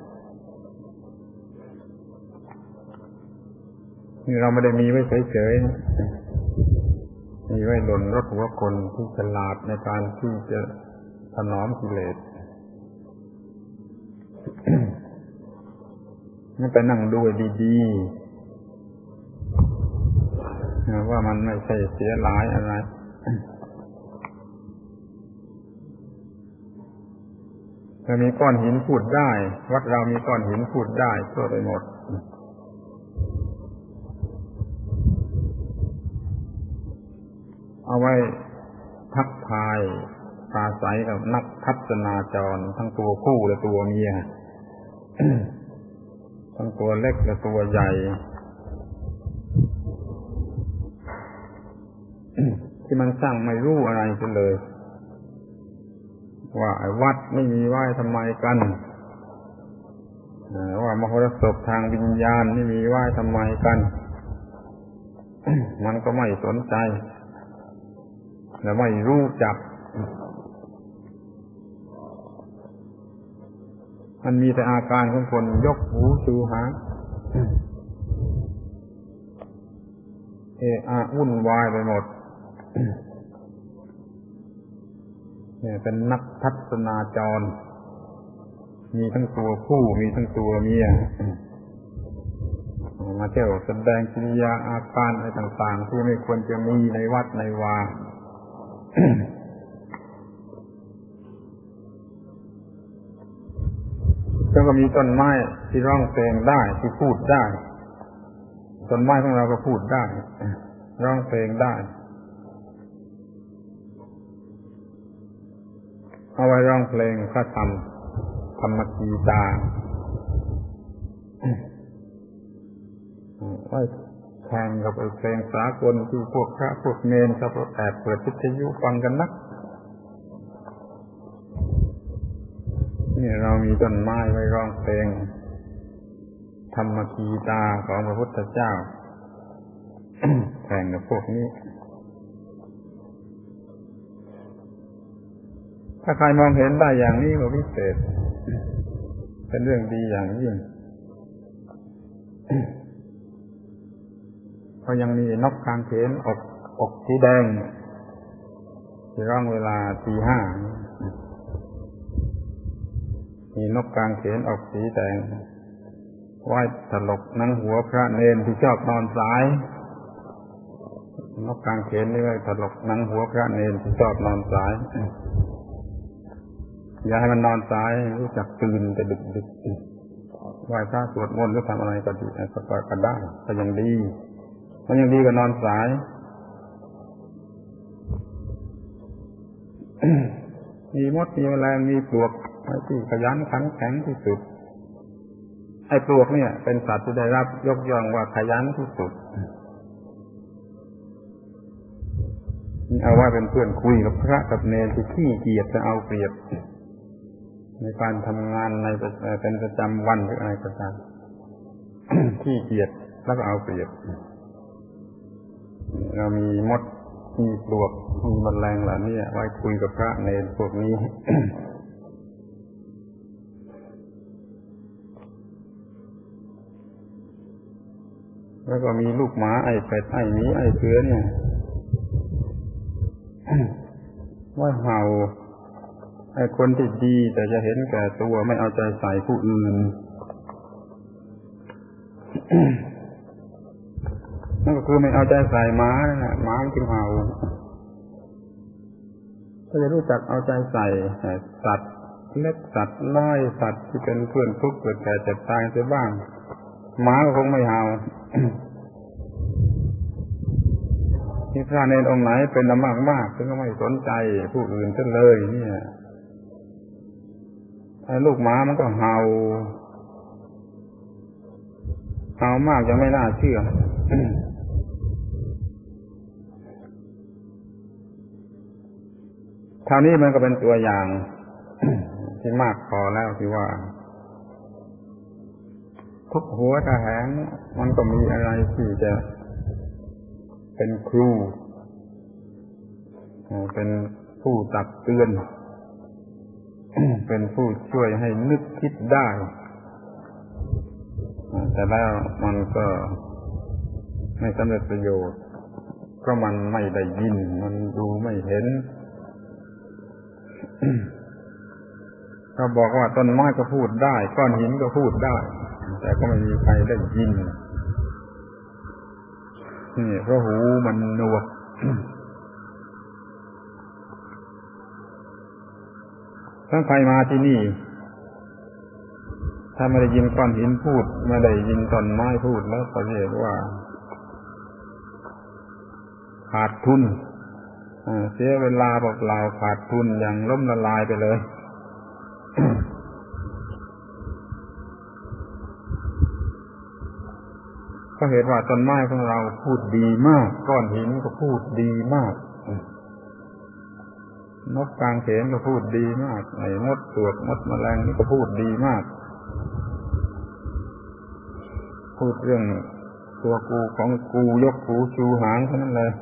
S1: ๆนี่เราไม่ได้มีไว้เฉยๆมีไว้หล่นรดหัวคนที่ฉลาดในการที่จะถนอมกิเลสนั่นไปนั่งดูดีๆว่ามันไม่ใช่เสียหลายอะไรถ้ามีก้อนหินพูดได้วัดเรามีก้อนหินพูดได้ทั่วไปหมดเอาไว้ทักทายปราศัยกับนักทัศนาจรทั้งตัวผู้และตัวเมีย ทั้งตัวเล็กและตัวใหญ่ ที่มันสร้างไม่รู้อะไรกันเลยว่าไอ้วัดไม่มีไว้ทำไมกันว่ามหรสพทางวิญญาณไม่มีไว้ทำไมกัน มันก็ไม่สนใจและไม่รู้จักมันมีแต่อาการของคนยกหูชูหางเอะอะวุ่นวายไปหมดเนี่ยเป็นนักทัศนาจรมีทั้งตัวผู้มีทั้งตัวเมียมาเที่ยวแสดงกิริยาอาการอะไรต่างๆที่ไม่ควรจะมีในวัดในวา แล้วก็มีต้นไม้ที่ร้องเพลงได้ที่พูดได้ต้นไม้ของเราก็พูดได้ร้องเพลงได้เอาไว้ร้องเพลงพระธรรมธรรมกีตาไว้แข่งกับไอ้เพลงสากลที่พวกพระพวกเนรเขาแอบเปิดวิทยุฟังกันนักนี่เรามีต้นไม้ไว้ร้องเพลงธรรมกีตาของพระพุทธเจ้า แข่งกับพวกนี้ถ้าใครมองเห็นได้อย่างนี้ก็พิเศษเป็นเรื่องดีอย่างยิ่งเพราะยังมีนกกางเขนอกอกสีแดงที่ร้องเวลาตีห้ามีนกกางเขนออกสีแดงไว้ถลกหนังหัวพระเนรที่ชอบนอนสายนกกางเขนนี่ไว้ถลกหนังหัวพระเนรที่ชอบนอนสายอย่าให้มันนอนสายรู้จักตื่นแต่ดึกๆไหว้พระสวดมนต์หรือทำอะไรก็ดีก็ได้ก็ยังดีมันยังดีกว่านอนสาย มีมดมีแมลงมีปลวกที่ขยันขันแข็งที่สุดไอ้ปลวกเนี่ยเป็นสัตว์ที่ได้รับยกย่องว่าขยันที่สุดเอาว่าเป็นเพื่อนคุยกับพระกับเนรที่ขี้เกียจจะเอาเปรียบในการทำงานในเป็นประจำวันหรืออะไรก็ตาม ขี้เกียจแล้วก็เอาเปรียบเรามีมดมีปลวกมีแมลงเหล่านี้ไว้คุยกับพระเนรพวกนี้ แล้วก็มีลูกหมาไอ้เป็ดไอ้หมีไอ้เสือเนี่ย ไว้เห่าไอ้คนที่ดีแต่จะเห็นแก่ตัวไม่เอาใจใส่ผู้อื่น นั่นก็คือไม่เอาใจใส่หมานั่นแหละหมามันจึงเห่าถ้าจะรู้จักเอาใจใส่สัตว์เล็กสัตว์น้อยสัตว์ที่เป็นเพื่อนทุกข์เกิดแก่เจ็บตายเสียบ้างหมาก็คงไม่เห่า ที่พระเนรองค์ไหนเป็นลำบากมากถึงก็ไม่สนใจผู้อื่นซะเลยเนี่ยไอ้ลูกหมามันก็เห่าเห่ามากยังไม่น่าเชื่อ คราวนี้มันก็เป็นตัวอย่าง ที่มากพอแล้วที่ว่าทุกหัวตะแหงมันก็มีอะไรที่จะเป็นครูเป็นผู้ตักเตือน เป็นผู้ช่วยให้นึกคิดได้แต่แล้วมันก็ไม่สำเร็จประโยชน์เพราะมันไม่ได้ยินมันดูไม่เห็น เขาบอกว่าต้นไม้ก็พูดได้ก้อนหินก็พูดได้แต่ก็ไม่มีใครได้ยินนี่เพราะหูมันหนวก ถ้าใครมาที่นี่ถ้าไม่ได้ยินก้อนหินพูดไม่ได้ยินต้นไม้พูดแล้วก็เรียกว่าขาดทุนเสียเวลาเปล่าๆขาดทุนอย่างล้มละลายไปเลย ก็เหตุว่าต้นไม้ของเราพูดดีมากก้อนหินก็พูดดีมากนกกางเขนก็พูดดีมากไอ้มดปลวกมดแมลงนี่ก็พูดดีมากพูดเรื่องตัวกูของกูยกหูชูหางเท่านั้นเลย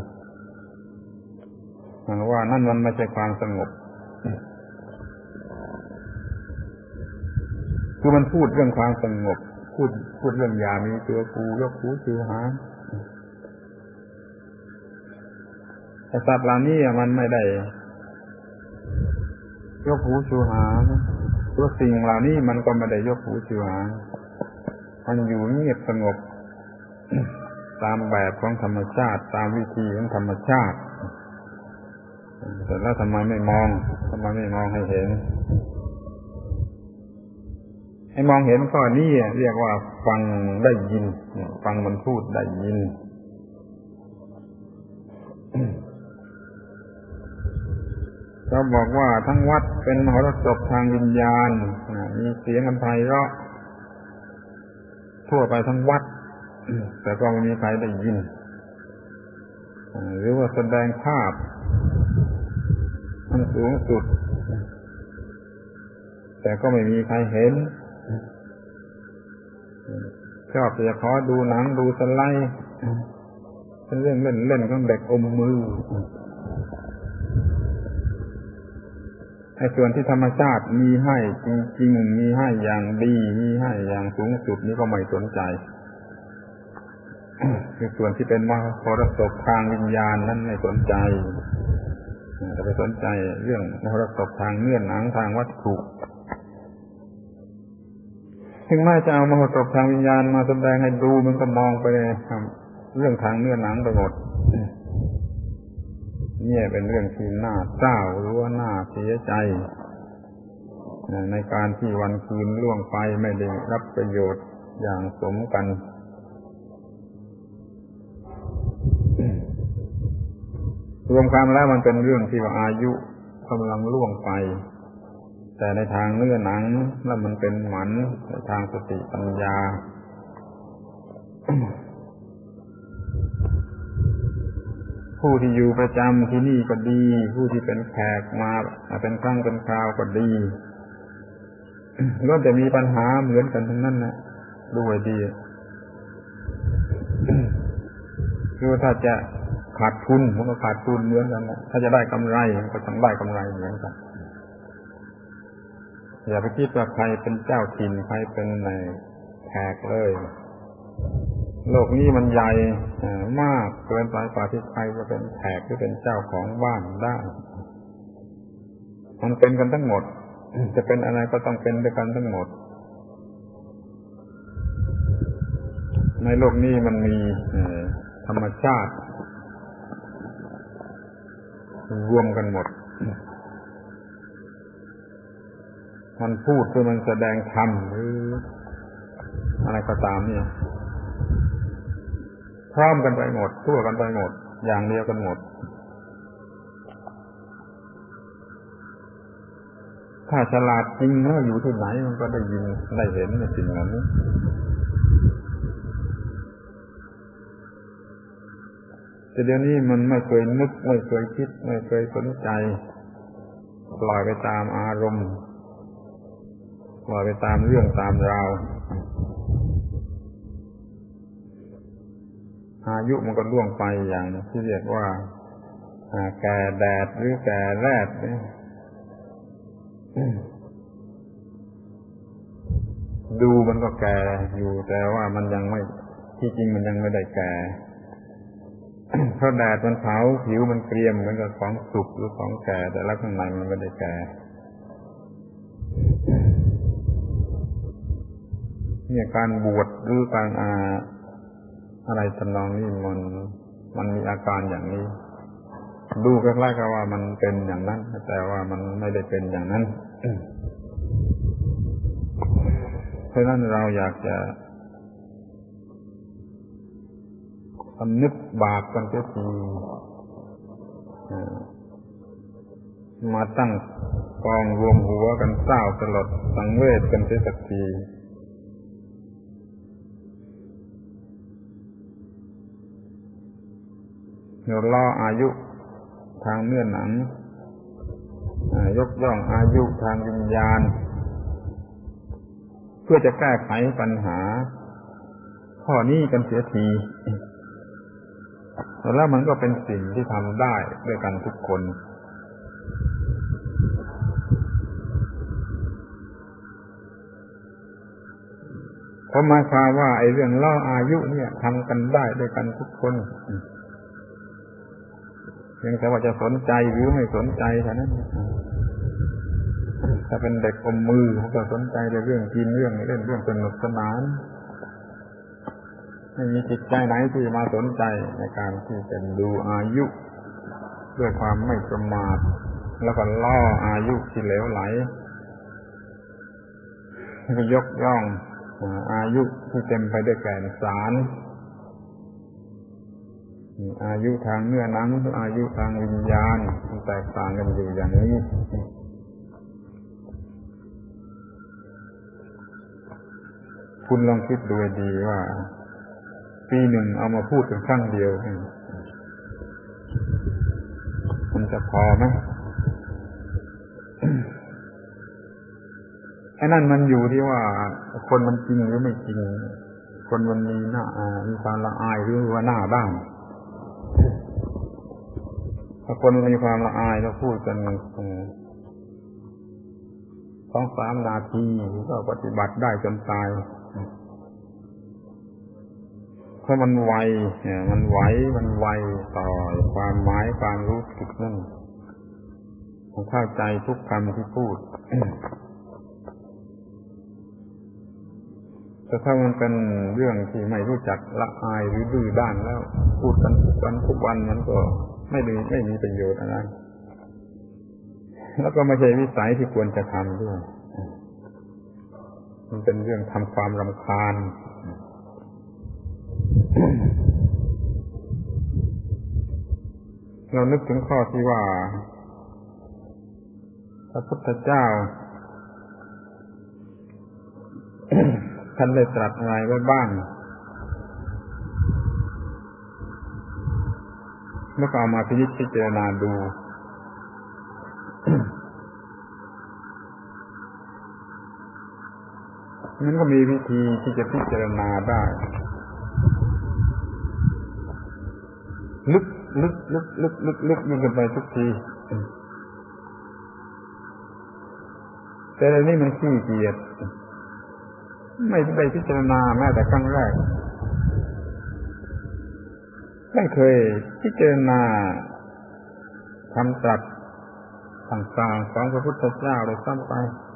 S1: หมายว่านั่นมันไม่ใช่ความสงบคือมันพูดเรื่องความสงบพูดพูดเรื่องอย่ามีตัวกูยกหูชูหาแต่สัตว์เหล่านี้มันไม่ได้ยกหูชูหาตัวสิ่งเหล่านี้มันก็ไม่ได้ยกหูชูหามันอยู่เงียบสงบตามแบบของธรรมชาติตามวิธีของธรรมชาติแต่แล้วทำไมไม่มองทำไมไม่มองให้เห็นให้มองเห็นข้อนี้เรียกว่าฟังได้ยินฟังมันพูดได้ยินเขาบอกว่าทั้งวัดเป็นมหรสพทางวิญญาณมีเสียงอันไพเราะทั่วไปทั้งวัดแต่ก็ไม่มีใครได้ยินหรือว่าแสดงภาพมันสูงสุดแต่ก็ไม่มีใครเห็นชอบจะขอดูหนังดูสไลด์เป็นเรื่องเล่นๆของเด็กอมมือไอ้ส่วนที่ธรรมชาติมีให้จริงๆมีให้อย่างดีมีให้อย่างสูงสุดนี้ก็ไม่สนใจคือส่วนที่เป็นมหรสพทางวิญญาณนั้นไม่สนใจแต่ไปสนใจเรื่องมหรสพทางเนื้อหนังทางวัตถุถึงแม้จะเอามหรสพทางวิญญาณมาแสดงให้ดูมันก็มองไปเรื่องทางเนื้อหนังไปหมดเนี่ยเป็นเรื่องที่น่าเศร้าหรือว่าน่าเสียใจในการที่วันคืนล่วงไปไม่ได้รับประโยชน์อย่างสมกันรวมความแล้วมันเป็นเรื่องที่ว่าอายุกำลังล่วงไปแต่ในทางเนื้อหนังแล้วมันเป็นหมันในทางสติปัญญาผู้ที่อยู่ประจำที่นี่ก็ดีผู้ที่เป็นแขกมาเป็นครั้งเป็นคราวก็ดีล้วนแต่มีปัญหาเหมือนกันทั้งนั้นนะดูให้ดีคือถ้าจะขาดทุนมันก็ขาดทุนเหมือนกันนะถ้าจะได้กำไรมันก็ต้องได้กำไรเหมือนกันอย่าไปคิดว่าใครเป็นเจ้าถิ่นใครเป็นในแขกเลยโลกนี้มันใหญ่มากเกินไปกว่าที่ใครจะเป็นแขกหรือเป็นเจ้าของบ้านได้มันเป็นกันทั้งหมดจะเป็นอะไรก็ต้องเป็นด้วยกันทั้งหมดในโลกนี้มันมีธรรมชาติรวมกันหมดมันพูดคือมันแสดงธรรมหรืออะไรก็ตามเนี่ยพร้อมกันไปหมดทั่วกันไปหมดอย่างเดียวกันหมดถ้าฉลาดจริงแล้วอยู่ที่ไหนมันก็ได้ยินได้เห็นในสิ่งนั้นแต่เดี๋ยวนี้มันไม่เคยนึกไม่เคยคิดไม่เคยสนใจปล่อยไปตามอารมณ์ปล่อยไปตามเรื่องตามราวอายุมันก็ล่วงไปอย่างที่เรียกว่าแก่แดดหรือแก่แรดดูมันก็แก่อยู่แต่ว่ามันยังไม่ที่จริงมันยังไม่ได้แก่เพราะแดดมันเผาผิวมันเกรียมเหมือนกับของสุกหรือของแก่แต่แล้วข้างในมันไม่ได้แก่เนี่ยการบวชหรือการอาอะไรทำนองนี้มันมันมีอาการอย่างนี้ดูคล้ายๆกับว่ามันเป็นอย่างนั้นแต่ว่ามันไม่ได้เป็นอย่างนั้นเพราะฉะนั้นเราอยากจะสำนึกบาปกันเสียทีมาตั้งกองรวมหัวกันเศร้าสลดสังเวชกันเสียสักทีเราล่ออายุทางเนื้อหนังยกย่องอายุทางวิญญาณเพื่อจะแก้ไขปัญหาข้อนี้กันเสียทีแล้วมันก็เป็นสิ่งที่ทำได้ด้วยกันทุกคนเพราะหมายความว่าไอ้เรื่องล่ออายุเนี่ยทำกันได้ด้วยกันทุกคนเพียงแต่ว่าจะสนใจหรือไม่สนใจเท่านั้นถ้าเป็นเด็กอมมือเขาก็สนใจในเรื่องกินเรื่องเล่นเรื่องสนุกสนานไม่มีจิตใจไหนที่มาสนใจในการที่จะดูอายุด้วยความไม่ประมาทแล้วก็ล่ออายุที่เหลวไหลยกย่องอายุที่เต็มไปด้วยแก่นสารอายุทางเนื้อหนังอายุทางวิญญาณมันแตกต่างกันอยู่อย่างนี้คุณลองคิดดูดีว่าปีหนึ่งเอามาพูดเป็นครั้งเดียวมันจะพอไหม ไอ้นั่นมันอยู่ที่ว่าคนมันจริงหรือไม่จริงคนมันมีหน้ามีความละอายหรือว่าหน้าบ้างถ้าคนมีความละอายแล้วพูดกันสองสามนาทีก็ปฏิบัติได้จนตายเพราะมันไวมันไหวมันไวต่อความหมายความรู้สึกนั่นมันเข้าใจทุกคำที่พูดแต่ถ้ามันเป็นเรื่องที่ไม่รู้จักละอายหรือดื้อด้านแล้วพูดกันทุกวันทุกวันมันก็ไม่ดีไม่มีประโยชน์อะไรแล้วก็ไม่ใช่วิสัยที่ควรจะทำด้วยมันเป็นเรื่องทำความรำคาญเรานึกถึงข้อที่ว่าพระพุทธเจ้า ท่านได้ตรัสอะไรไว้บ้างเมื่อเอามาพิจิตพิจารณาดู มันก็มีวิธีที่จะพิจารณาได้ลึกลึกลึกลึกลึกลึกยิ่งขึ้นไปทุกทีแต่ในนี้มันขี้เกียจไม่ได้พิจารณาแม้แต่ครั้งแรกไม่เคยพิจารณาคำตรัสต่างๆของพระพุทธเจ้าเลยซ้ำไป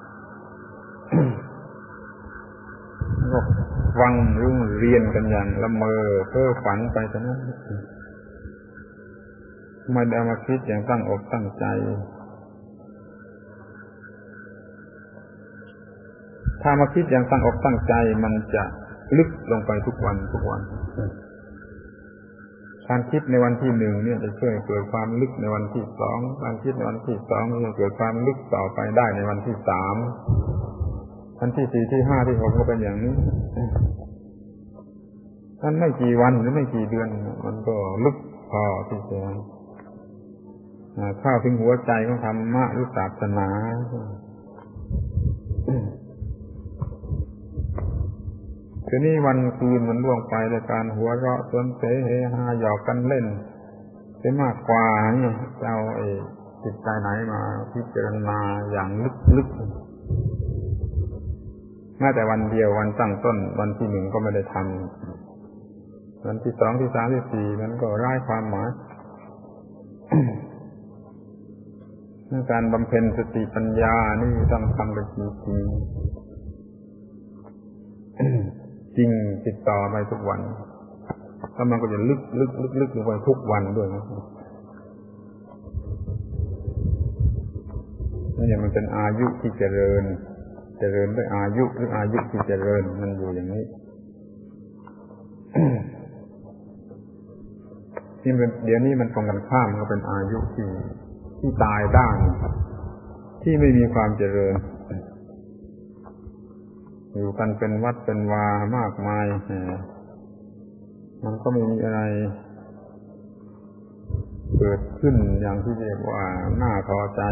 S1: ก็ฟังหรือเรียนกันอย่างละเมอเพ้อฝันไปเท่านั้นไม่ได้มาคิดอย่างตั้งอกตั้งใจถ้ามาคิดอย่างตั้งอกตั้งใจมันจะลึกลงไปทุกวันทุกวันการคิดในวันที่หนึ่งเนี่ยจะช่วยเกิดความลึกในวันที่สองการคิดในวันที่สองจะเกิดความลึกต่อไปได้ในวันที่สามวันที่สี่ที่ห้าที่หกก็เป็นอย่างนี้มันไม่กี่วันหรือไม่กี่เดือนมันก็ลึกพอที่จะเข้าถึงหัวใจของธรรมะหรือศาสนาทีนี้วันคืนมันล่วงไปในการหัวเราะสนเสเฮฮาหยอกกันเล่นจะมากกว่านี่จะเอาไอ้จิตใจไหนมาพิจารณาอย่างลึกๆแม้แต่วันเดียววันตั้งต้นวันที่หนึ่งก็ไม่ได้ทำวันที่สองที่สามที่สี่มันก็ไร้ความหมายในการบำเพ็ญสติปัญญานี่ต้องทำกันจริงๆจริงติดต่อไปทุกวันแล้วมันก็จะลึกลึกลึกลึกลงไปทุกวันด้วยนะนี่มันเป็นอายุที่เจริญเจริญด้วยอายุหรืออายุที่เจริญมันอยู่อย่างนี้ที่มันเดี๋ยวนี้มันตรงกันข้ามก็เป็นอายุที่ที่ตายด้านที่ไม่มีความเจริญอยู่กันเป็นวัดเป็นวามากมายมันก็ไม่มีอะไรเกิดขึ้นอย่างที่เรียกว่าน่าพอใจ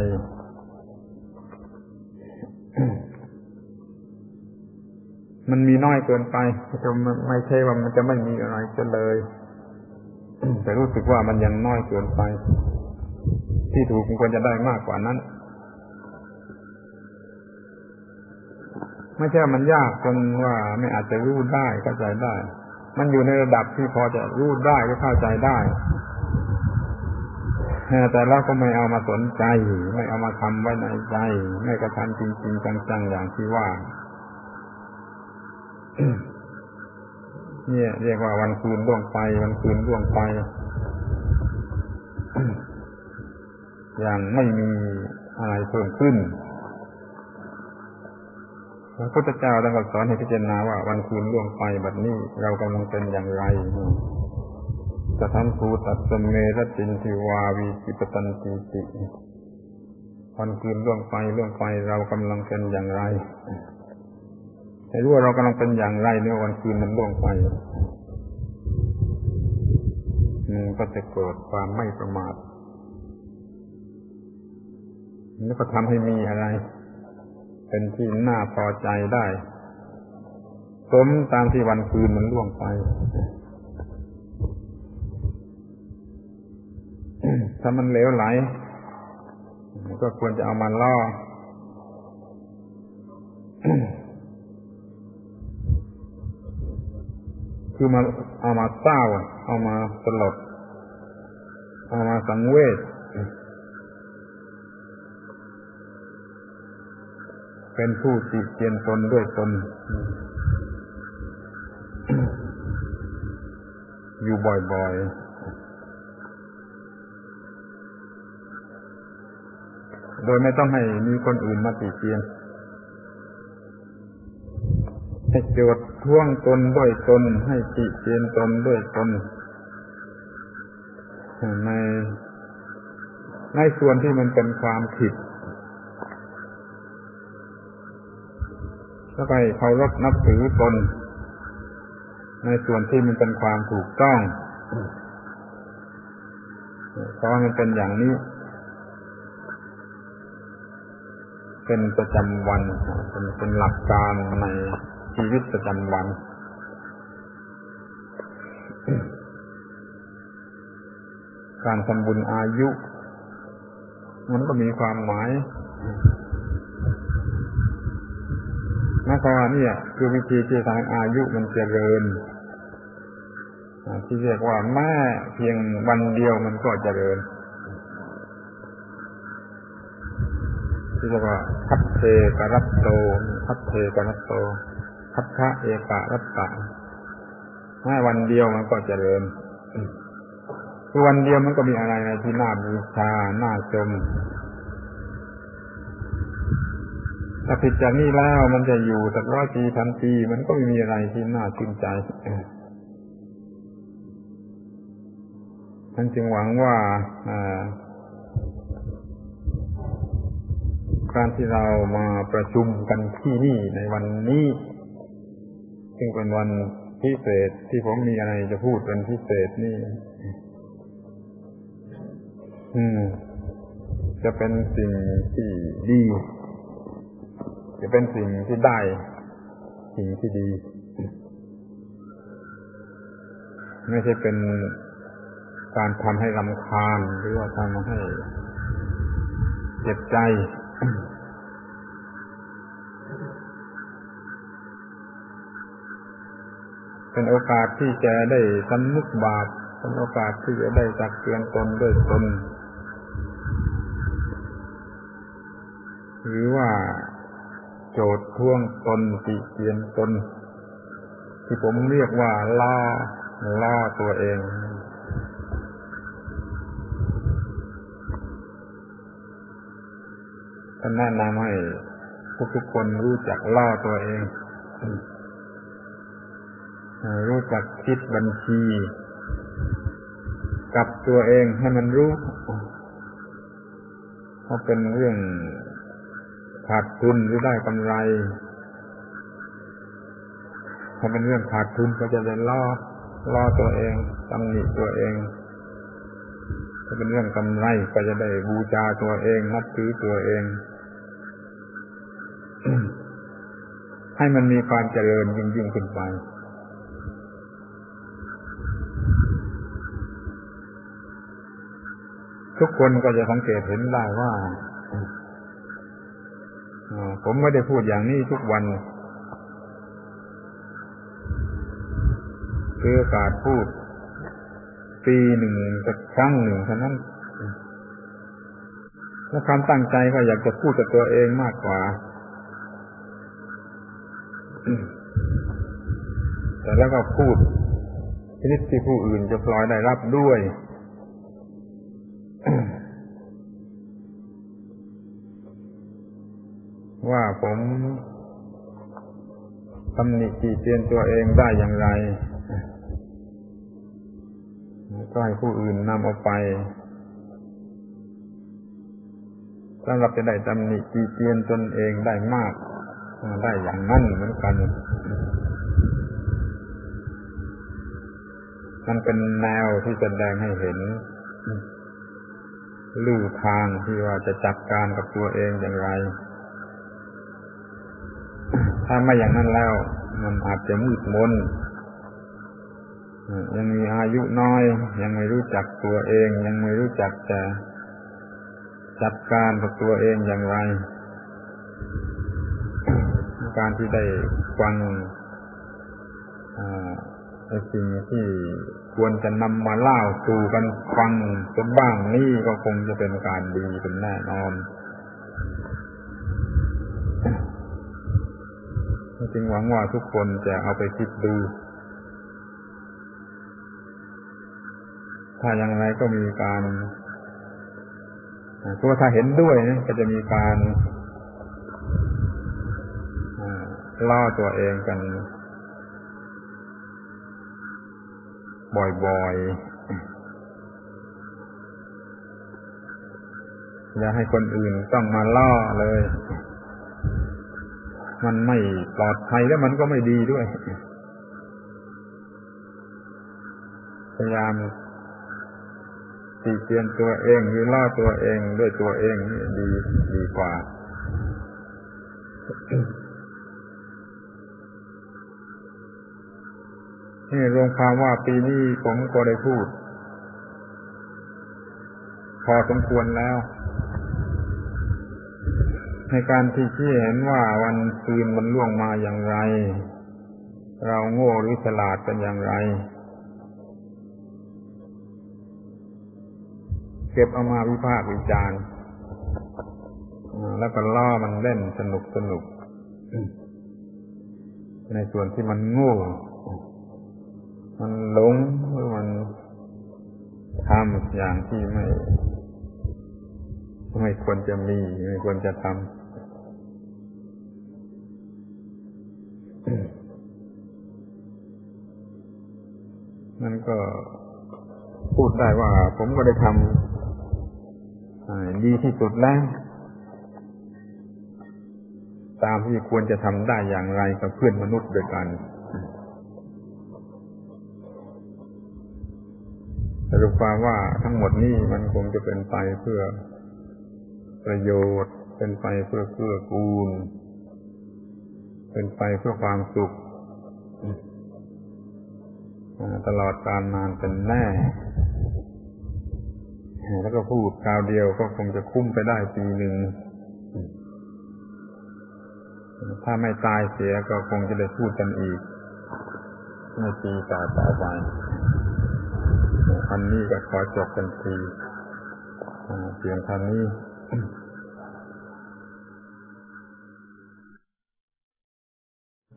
S1: มันมีน้อยเกินไปจะไม่ใช่ว่ามันจะไม่มีอะไรจะเลยแต่รู้สึกว่ามันยังน้อยเกินไปที่ถูกมันควรจะได้มากกว่านั้นไม่ใช่มันยากจนว่าไม่อาจจะรู้ได้เข้าใจได้มันอยู่ในระดับที่พอจะรู้ได้ก็เข้าใจได้แต่เราก็ไม่เอามาสนใจไม่เอามาทำไว้ในใจไม่กระทำจริงๆจังๆอย่างที่ว่า เนี่ยเรียกว่าวันคืนล่วงไปวันคืนล่วงไป อย่างไม่มีอะไรเพิ่มขึ้นพระพุทธเจ้าได้สอนให้พิจารณาว่าวันคืนล่วงไปบัดนี้เรากำลังเป็นอย่างไรจะทำภูตัสเมรตินทิวาวีจิปตันติติวันคืนล่วงไปล่วงไปเรากำลังเป็นอย่างไรให้รู้ว่าเรากำลังเป็นอย่างไรในวันคืนมันล่วงไปมันก็จะเกิดความไม่ประมาทแล้วก็ทำให้มีอะไรเป็นที่น่าพอใจได้สมตามที่วันคืนมันล่วงไปถ้ามันเหลวไหลก็ควรจะเอามาล่อคือมาเอามาเศร้าเอามาสลดเอามาสังเวชเป็นผู้ติเตียนตนด้วยตนอยู่บ่อยๆโดยไม่ต้องให้มีคนอื่นมาติเตียนให้โจทย์ท่วงตนด้วยตนให้ติเตียนตนด้วยตนในในส่วนที่มันเป็นความผิดแล้วก็ให้เคารพนับถือตนในส่วนที่มันเป็นความถูกต้องเพราะมันเป็นอย่างนี้เป็นประจำวันเป็นเป็นหลักการในชีวิตประจำวันการทำบุญอายุมันก็มีความหมายนะคะนี่คือวิธีที่ทางอายุมันเจริญที่เรียกว่าแม่เพียงวันเดียวมันก็เจริญที่เรียกว่าพัทเทกรัตโตพัทเทกรัตโตพัทธะเอกรัตตะแม่วันเดียวมันก็เจริญคือวันเดียวมันก็มีอะไรในที่น่าบูชาน่าชมถ้าผิดจากนี้แล้วมันจะอยู่สักร้อยปีพันปีมันก็ไม่มีอะไรที่น่าชื่นใจท่านจึงหวังว่าการที่เรามาประชุมกันที่นี่ในวันนี้ซึ่งเป็นวันพิเศษที่ผมมีอะไรจะพูดเป็นพิเศษนี่อืมจะเป็นสิ่งที่ดีจะเป็นสิ่งที่ได้สิ่งที่ดีไม่ใช่เป็นการทำให้รำคาญหรือว่าทำให้เจ็บใจเป็นโอกาสที่จะได้สำนึกบาปเป็นโอกาสที่จะได้ตักเตือนตนด้วยตนหรือว่าโจทย์ท่วงตนติเตียนตนที่ผมเรียกว่าล่าล่าตัวเองท่านแนะนำให้ทุกๆคนรู้จักล่าตัวเองรู้จักคิดบัญชีกับตัวเองให้มันรู้เพราะเป็นเรื่องขาดทุนหรือได้กำไรถ้าเป็นเรื่องขาดทุนก็จะได้ล่อล่อตัวเองตำหนิตัวเองถ้าเป็นเรื่องกำไรก็จะได้บูชาตัวเองนับถือตัวเอง ให้มันมีความเจริญยิ่งๆขึ้นไปทุกคนก็จะสังเกตเห็นได้ว่าผมไม่ได้พูดอย่างนี้ทุกวันถือโอกาสพูดปีหนึ่งสักครั้งหนึ่งเท่านั้นและความตั้งใจก็อยากจะพูดกับตัวเองมากกว่าแต่แล้วก็พูดชนิดที่ผู้อื่นจะพลอยได้รับด้วยว่าผมตำหนิติเตียนตัวเองได้อย่างไรก็ให้ผู้อื่นนำเอาไปสำหรับจะได้ตำหนิติเตียนตนเองได้มากได้อย่างนั้นเหมือนกันมันเป็นแนวที่แสดงให้เห็นลู่ทางที่ว่าจะจัดการกับตัวเองอย่างไรถ้าไม่อย่างนั้นแล้วมันอาจจะมืดมนยังมีอายุน้อยยังไม่รู้จักตัวเองยังไม่รู้จักจะจัดการกับตัวเองอย่างไรการที่ได้ฟังไอ้สิ่งที่ควรจะนำมาเล่าสู่กันฟังกันบ้างนี่ก็คงจะเป็นการดีเป็นแน่นอนจึงหวังว่าทุกคนจะเอาไปคิดดูถ้าอย่างไรก็มีการตัวถ้าเห็นด้วยนะก็จะมีการล่อตัวเองกันบ่อยๆอย่าให้คนอื่นต้องมาล่อเลยมันไม่ปลอดภัยแล้วมันก็ไม่ดีด้วยพยายามติเตียนตัวเองหรือล่อตัวเองด้วยตัวเองนี่ดีดีกว่านี่รวมความว่าปีนี้ผมก็ได้พูดพอสมควรแล้วในการที่ชี้เห็นว่าวันคืนมันล่วงมาอย่างไรเราโง่หรือฉลาดกันอย่างไรเก็บเอามาวิพากษ์วิจารณ์แล้วก็ล่อมันเล่นสนุกสนุกในส่วนที่มันโง่มันหลงหรือมันทำอย่างที่ไม่ไม่ควรจะมีไม่ควรจะทำนั่นก็พูดได้ว่าผมก็ได้ทำดีที่สุดแล้วตามที่ควรจะทำได้อย่างไรกับเพื่อนมนุษย์ด้วยกันสรุปความว่าทั้งหมดนี้มันคงจะเป็นไปเพื่อประโยชน์เป็นไปเพื่อเกื้อกูลเป็นไปเพื่อความสุขตลอดกาลนานเป็นแน่แล้วก็พูดคราวเดียวก็คงจะคุ้มไปได้ปีหนึ่งถ้าไม่ตายเสียก็คงจะได้พูดกันอีกในปีต่อต่อไปอันนี้ก็ขอจบกันทีเพียงเท่านี้